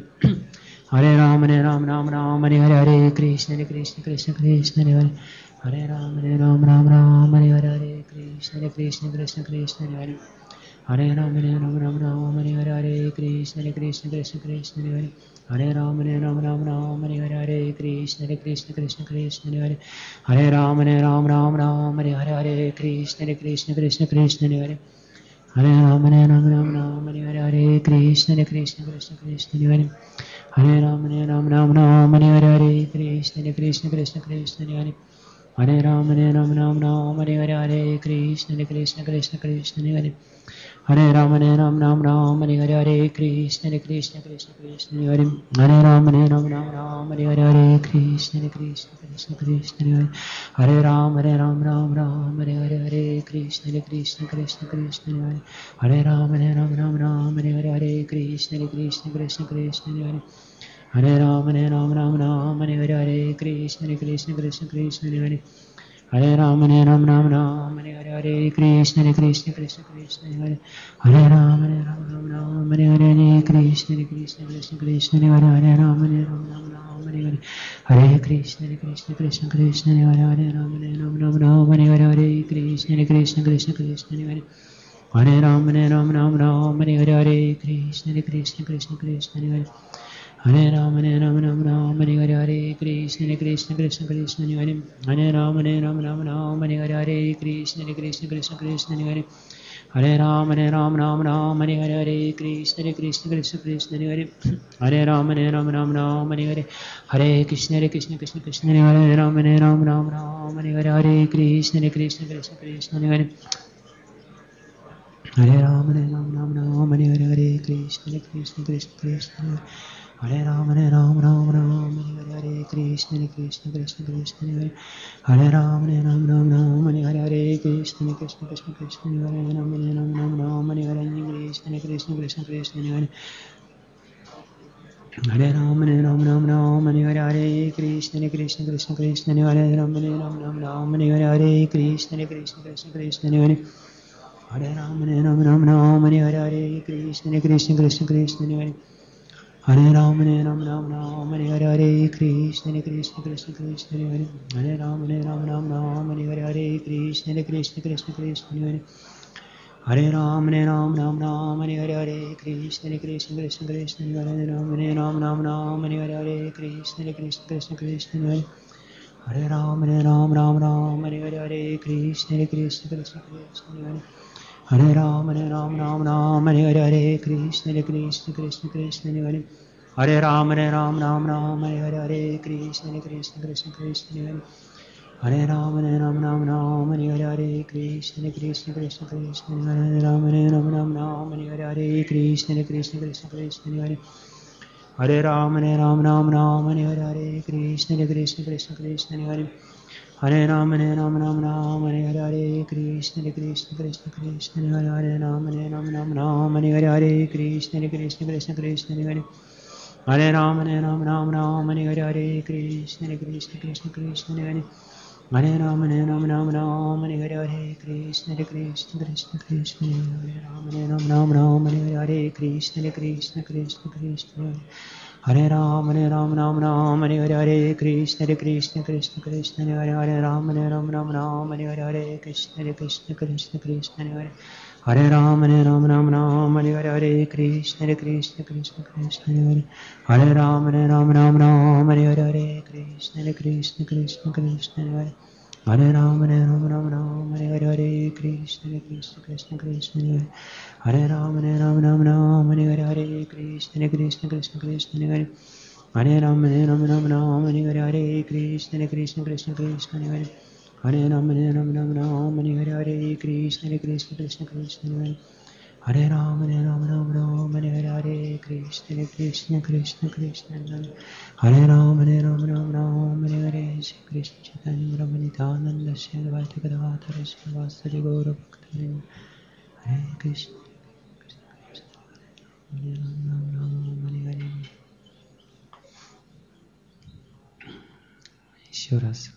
Hare Ram, Hare Ram, Ram Ram, Hare Hare, Hare Krishna, Hare Krishna, Krishna Krishna, Hare Hare Ram, Hare Ram, Ram Ram, Hare Hare, Hare Krishna, Hare Krishna, Krishna Krishna, Hare Hare Ram, Hare Ram, Ram Ram, Hare Hare, Hare Krishna, Hare Krishna, Krishna Krishna, Hare Hare Ram, Hare Ram, Ram Ram, Hare Hare, Hare Krishna, Hare Krishna, Krishna Krishna, Hare Hare Ram, Hare Ram, Ram Ram, Hare Hare, Hare Krishna, Hare Krishna, Krishna Krishna, Hare Hare Ram, Hare Ram, Ram Ram, Hare Hare, Hare Krishna, Hare Krishna, Krishna Krishna, Hare Hare Ram, Hare Ram, Ram Ram, Hare Hare, Hare Krishna, Hare Krishna, Krishna Krishna, Hare Hare Ram, Hare Ram, Ram Ram, Hare Hare, Hare Krishna, Hare Krishna, Krishna Krishna, Hare Hare Ram, Hare Ram, Ram Ram, Hare Hare, Hare Krishna, Hare Krishna, Krishna Krishna, Hare Hare Ram, Hare Ram, Ram Ram, Hare Hare, Hare Krishna, Hare Krishna, Krishna Krishna, Hare Ram, Hare Ram, Ram Ram, Hare Hare, Hare Krishna, Hare Krishna, Krishna Krishna, Hare Ram, Hare Ram, Ram Ram, Hare Hare, Hare Krishna, Hare Krishna, Krishna Krishna, Hare Hare Ram, Hare Ram, Ram Ram, Hare Hare, Hare Krishna, Hare Krishna, Krishna Krishna, Hare Hare Ram, Hare Ram, Ram Ram, Hare Hare, Hare Krishna, Hare Krishna, Krishna Krishna, Hare Hare Ram, Hare Ram, Ram Ram, Hare Hare, Hare Krishna, Hare Krishna, Krishna Krishna, Hare Hare Ram, Hare Ram, Ram Ram, Hare Hare, Hare Krishna, Hare Krishna, Krishna Krishna, Hare Hare Ram, Hare Ram, Ram Ram, Hare Hare, Hare Krishna, Hare Krishna, Krishna Krishna, Hare Hare Ram, Hare Ram, Ram Ram, Hare Hare, Hare Krishna, Hare Krishna, Krishna Krishna, Hare Hare Ram, Hare Ram, Ram Ram, Hare Hare, Hare Krishna, Hare Krishna, Krishna Krishna, Hare Hare Ram, Hare Ram, Ram Ram, Hare Hare, Hare Krishna, Hare Krishna, Krishna Krishna, Hare Hare Ram, Hare Ram, Ram Ram, Hare Hare, Hare Krishna, Hare Krishna, Krishna Krishna, Hare Hare Ram, Hare Ram, Ram Ram, Hare Hare, Hare Krishna, Hare Krishna, Krishna Krishna, Hare Ram, Hare Ram, Ram Ram, Hare Hare, Hare Krishna, Hare Krishna, Krishna Krishna, Hare Hare Ram, Hare Ram, Ram Ram, Hare Hare, Hare Krishna, Hare Krishna, Krishna Krishna, Hare Ram, Hare Ram, Ram Ram, Hare Hare, Hare Krishna, Hare Krishna, Krishna Krishna, Hare Hare Ram, Hare Ram, Ram Ram, Hare Hare, Hare Krishna, Hare Krishna, Krishna Krishna, Hare Ram, Hare Ram, Ram Ram, Hare Hare, Hare Krishna, Hare Krishna, Krishna Krishna, Hare Hare Ram, Hare Ram, Ram Ram, Hare Hare, Hare Krishna, Hare Krishna, Krishna Krishna, Hare Ram, Hare Ram, Ram Ram, Hare Hare, Hare Krishna, Hare Krishna, Krishna Krishna, Hare Hare Ram, Hare Ram, Ram Ram, Hare Hare, Hare Krishna, Hare Krishna, Krishna Krishna, Hare Hare Ram, Hare Ram, Ram Ram, Hare Hare, Hare Krishna, Hare Krishna, Krishna Krishna, Hare Hare Ram, Hare Ram, Ram Ram, Hare Hare, Hare Krishna, Hare Krishna, Krishna Krishna, Hare Hare Ram, Hare Ram, Ram Ram, Hare Hare, Hare Krishna, Hare Krishna, Krishna Krishna, Hare Ram, Hare Ram, Ram Ram, Hare Hare, Hare Krishna, Hare Krishna, Krishna Krishna, Hare Hare Ram, Hare Ram, Ram Ram, Hare Hare, Hare Krishna, Hare Krishna, Krishna Krishna, Hare Hare Ram, Hare Ram, Ram Ram, Hare Hare, Hare Krishna, Hare Krishna, Krishna Krishna, Hare Hare Ram, Hare Ram, Ram Ram, Hare Hare, Hare Krishna, Hare Krishna, Krishna Krishna, Hare Hare Ram, Hare Ram, Ram Ram, Hare Hare, Hare Krishna, Hare Krishna, Krishna Krishna, Hare Ram, Hare Ram, Ram Ram, Hare Hare, Hare Krishna, Hare Krishna, Krishna Krishna, Hare Hare Ram, Hare Ram, Ram Ram, Hare Hare, Hare Krishna, Hare Krishna, Krishna Krishna, Hare Hare Ram, Hare Ram, Ram Ram, Hare Hare, Hare Krishna, Hare Krishna, Krishna Krishna, Hare Hare Ram, Hare Ram, Ram Ram, Hare Hare, Hare Krishna, Hare Krishna, Krishna Krishna, Hare Hare Ram, Hare Ram, Ram Ram, Hare Hare, Hare Krishna, Hare Krishna, Krishna Krishna, Hare Hare Ram, Hare Ram, Ram Ram, Hare Hare, Hare Krishna, Hare Krishna, Krishna Krishna, Hare Ram, Hare Ram, Ram Ram, Hare Hare, Hare Krishna, Hare Krishna, Krishna Krishna, Hare Ram, Hare Ram, Ram Ram, Hare Hare, Hare Krishna, Hare Krishna, Krishna Krishna, Hare Hare Ram, Hare Ram, Ram Ram, Hare Hare, Hare Krishna, Hare Krishna, Krishna Krishna, Hare Hare Ram, Hare Ram, Ram Ram, Hare Hare, Hare Krishna, Hare Krishna, Krishna Krishna, Hare Hare Ram, Hare Ram, Ram Ram, Hare Hare, Hare Krishna, Hare Krishna, Krishna Krishna, Hare Hare Ram, Hare Ram, Ram Ram, Hare Hare, Hare Krishna, Hare Krishna, Krishna Krishna, Hare Hare Ram, Hare Ram, Ram Ram, Hare Hare, Hare Krishna, Hare Krishna, Krishna Krishna, Hare Hare Ram, Hare Ram, Ram Ram, Hare Hare, Hare Krishna, Hare Krishna, Krishna Krishna, Hare Hare Ram, Hare Ram, Ram Ram, Hare Hare, Hare Krishna, Hare Krishna, Krishna Krishna, Hare Hare Ram, Hare Ram, Ram Ram, Hare Hare, Hare Krishna, Hare Krishna, Krishna Krishna, Hare Ram, Hare Ram, Ram Ram, Hare Hare, Shri Krishna Chaitanya Prabhu Nityananda Shri Advaita Gadadhara Shri Vasudeva Gaura Bhakta Hare Krishna, Hare Ram, Ram Ram, Hare Hare. Еще раз.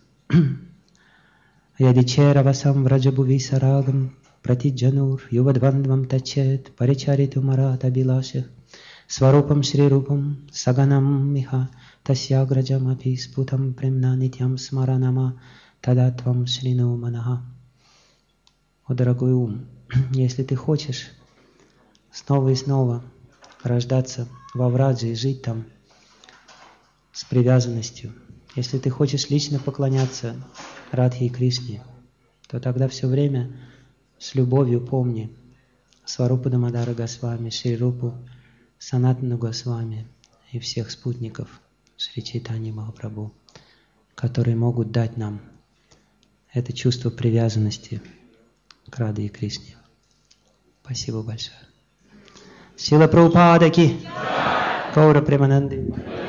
Ядичера васам враджабуви сарагам пратиджанур ювадвандвам тачет паричариту марата билаших сварупам шрирупам саганам миха тасьяграджам апи спутам премна нитям смаранама тадатвам шрину манаха. О, дорогой ум, если ты хочешь снова и снова рождаться во Врадже и жить там с привязанностью, если ты хочешь лично поклоняться Радхе и Кришне, то тогда все время с любовью помни Сварупу Дамодара Госвами, Шри Рупу, Санатану Госвами и всех спутников Шри Чайтаньи Махапрабху, которые могут дать нам это чувство привязанности к Радхе и Кришне. Спасибо большое. Шрила Прабхупада ки, Гаура Премананды.